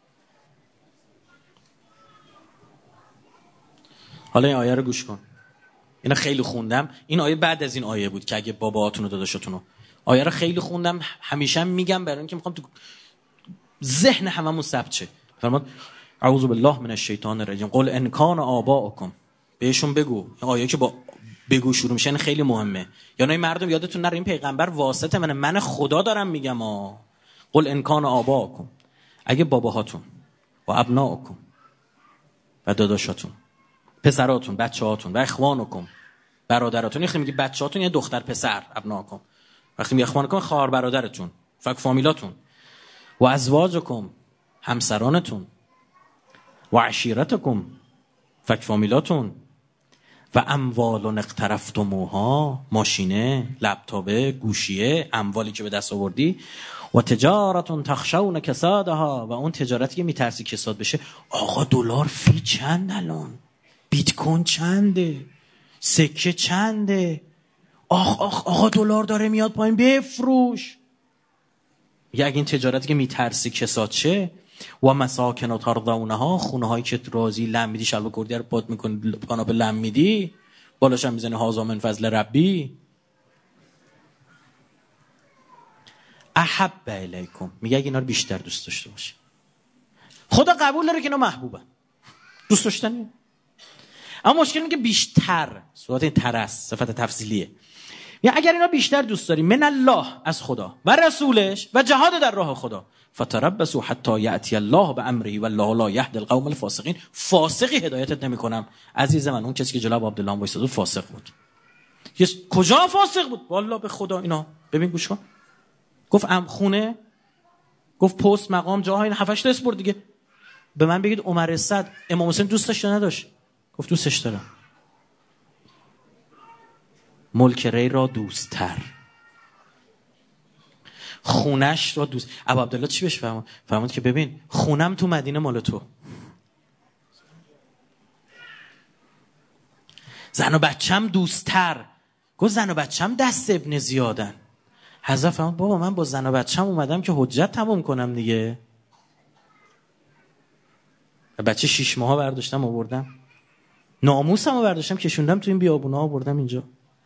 حالا این آیه رو گوش کن. اینا خیلی خوندم. این آیه بعد از این آیه بود که اگه باباهاتون و داداشاتون، آیه رو خیلی خوندم، همیشه میگم برای اینکه میخوام تو ذهن هممون ثبت شه. فرمود اعوذ بالله من الشیطان الرجیم قل ان کان آباؤکم. بهشون بگو. این آیه که با بگو شروع میشه خیلی مهمه. یعنی مردم یادتون نره این پیغمبر واسطه منه، من خدا دارم میگم ها. قل ان کان آباؤکم، اگه باباهاتون و ابناؤکم و داداشاتون، پسراتون، بچه‌هاتون و اخوانکم، برادراتون. وقتی میگی بچه‌هاتون یعنی دختر پسر، ابناءکم. وقتی میگی اخوانکم، خواهر برادرتون، فک فامیلاتون، و ازواجکم، همسرانتون، و عشیرتکم، فک فامیلاتون، و اموال اقترفتموها، ماشینه، لپتاپه، گوشیه، اموالی که به دست آوردی، و تجارت تخشون کسادها، و اون تجارتی که میترسی کساد بشه. آقا دلار فی چند الان؟ بیت کوین چنده؟ سکه چنده؟ آخ آخ آقا دلار داره میاد پایین، بفروش. یا اگه این تجارتی که میترسی کساد شه، و مساکن ترضونها، خونه هایی که راضی لم میدی، شلوار کردی رو پات میکنی، کاناپه لم میدی، بالاش هم میزنی هازا من فضل ربی. احب الیکم، میگه اگه اینا رو بیشتر دوست داشته باشی. خدا قبول داره که اینا محبوبن، دوست داشتنی. اما مشکل اینه که بیشتر، صورت این تر است، صفت تفضیلیه. یا اگر اینا بیشتر دوست داری، من الله، از خدا و رسولش و جهاد در راه خدا، فتربصوا حتی یأتی الله بامره والله لا یهدی القوم الفاسقین. فاسقی هدایتت نمیکنم. عزیز من، اون کسی که جلو عبدالله وایساد فاسق بود. کجا فاسق بود؟ والله به خدا. اینا ببین گوش کن، گفت ام خونه، گفت پست، مقام، جاها، این هفتش تا اسپورت دیگه. به من بگید عمر صد امام حسین دوست داشت یا نداشت؟ گفت دوستش دارم. ملک ری را دوستتر، خونش را دوست. ابو عبدالله چی بهش فرمود؟ فرمود که ببین خونم تو مدینه مال تو، زن و بچم دوستتر. گفت زن و بچم دست ابن زیادن. حضرت فرمود بابا من با زن و بچم اومدم که حجت تمام کنم دیگه. بچه شیش ماه برداشتم آوردم، ناموسم رو برداشتم کشوندم تو این بیابونا آوردم اینجا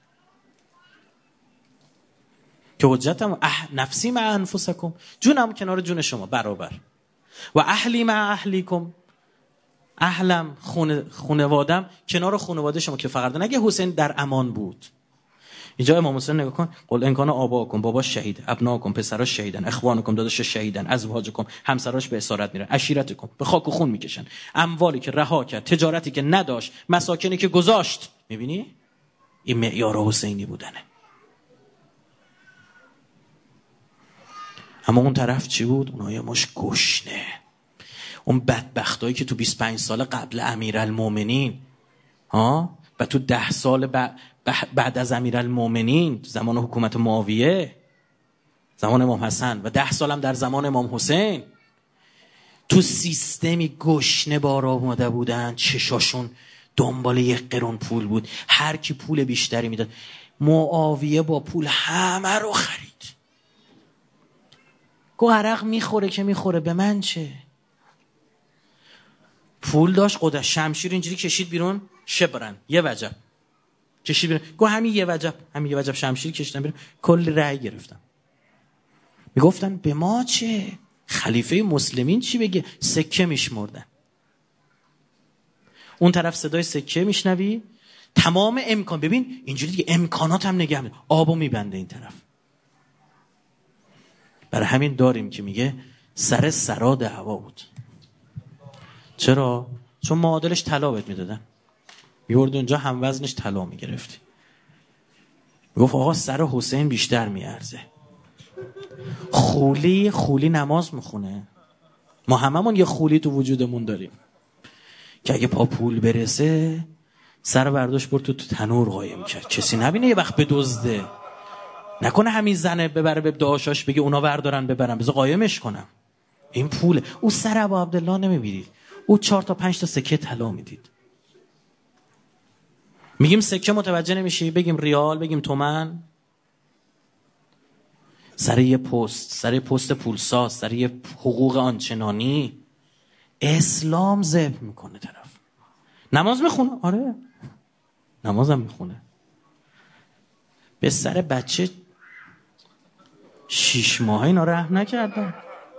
که حجتم. اح نفسی مع انفسکم، جونم کنار جون شما برابر. و اهلی مع اهلیکم، اهلم خونه خونوادم کنار خونواده شما که فقط نگه حسین در امان بود. اینجا امام حسین نگاه کن، قل ان کان آباکم، باباش شهید، ابناکم، پسراش شهیدن، اخوانکم، داداش شهیدن، ازواجکم، همسراش به اسارت میرن، عشیرتکم، به خاک و خون میکشن، اموالی که رها کرد، تجارتی که نداشت، مساکنی که گذاشت. میبینی این معیار حسینی بودنه. اما اون طرف چی بود؟ اونها یه مش گشنه، اون بدبختایی که تو بیست و پنج سال قبل امیرالمومنین ها و تو ده سال ب... بعد از امیرالمومنین زمان حکومت معاویه، زمان امام حسن، و ده سالم در زمان امام حسین، تو سیستمی گشنه بار آمده بودن، چشاشون دنبال یک قرون پول بود، هر کی پول بیشتری میداد. معاویه با پول همه رو خرید. گو عرق میخوره که میخوره، به من چه؟ پول داشت، قدش شمشیر اینجوری کشید بیرون، شبرن یه وجب کشید بیرون. گو همین یه وجب، همین یه وجب شمشیر کشیدن بیرون، کلی رأی گرفتن. میگفتن به ما چه؟ خلیفه مسلمین چی بگه؟ سکه میشمردن. اون طرف صدای سکه میشنوی، تمام امکان، ببین اینجوری دیگه امکانات هم نگه می‌داره، آبو میبنده این طرف. برای همین داریم که میگه سر سرا دعوا بود. چرا؟ چون معادلش طلا بهت میدادن، میورد اونجا هم وزنش طلا میگرفتی. میگفت آقا سر حسین بیشتر میارزه. خولی خولی نماز میخونه، ما هممون یه خولی تو وجودمون داریم که اگه پا پول برسه سر برداشت برد تو, تو تنور قایم کرد، کسی نبینه یه وقت بدزده، نکنه همین زنه ببره به داشاش بگه اونا بردارن ببرن، بذار قایمش کنم. این پوله. او سر ابو عبدالله نمیبینید، او چهار تا پنج تا سکه طلا میدید. میگیم سکه متوجه نمیشی، بگیم ریال، بگیم تومن. سر یه پست، سر یه پست پولساز، سر یه حقوق آنچنانی اسلام ذبح میکنه طرف. نماز میخونه، آره نمازم میخونه، به سر بچه شیش ماهه اینا رحم نکردن.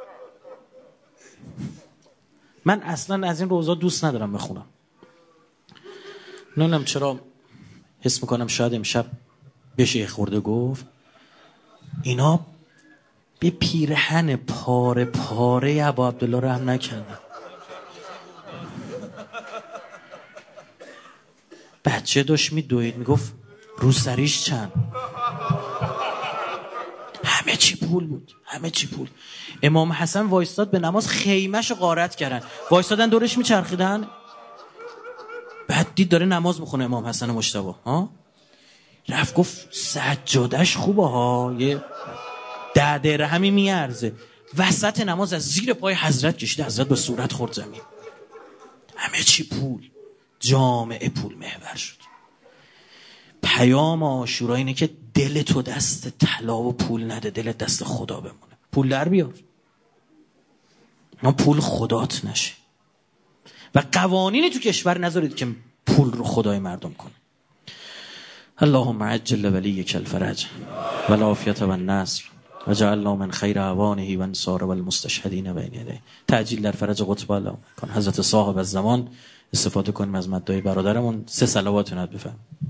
من اصلا از این روزا دوست ندارم بخونم، نمیدونم چرا، حس میکنم شاید امشب بشه یه خورده گفت. اینا به پیرهن پاره پاره ابو عبدالله رحم نکردن. بچه داشت میدوید، میگفت روسریش چند، همه چی پول بود، همه چی پول. امام حسن وایستاد به نماز، خیمه‌شو غارت کردن، وایستادن دورش میچرخیدن. بعد دید داره نماز میخونه امام حسن مجتبی، ها رفت گفت سجادش خوبه ها، یه ده درهمی میارزه. وسط نماز از زیر پای حضرت کشید، حضرت به صورت خورد زمین. همه چی پول، جامعه پول محور شد. پیام عاشورا اینه که دل تو دست طلا و پول نده، دلت دست خدا بمونه. پول در بیار، ما پول خدات نشه و قوانینی تو کشور نذارید که پول رو خدای مردم کنه. اللهم عجل ولیک الفرج و العافیة و النصر و جعلنا من خیر اعوانه و انصار و المستشهدین بین یدیه. تعجیل در فرج قطب الله کن. حضرت صاحب الزمان استفاده کنیم از مدعای برادرمون. سه صلوات نت بفرمایید.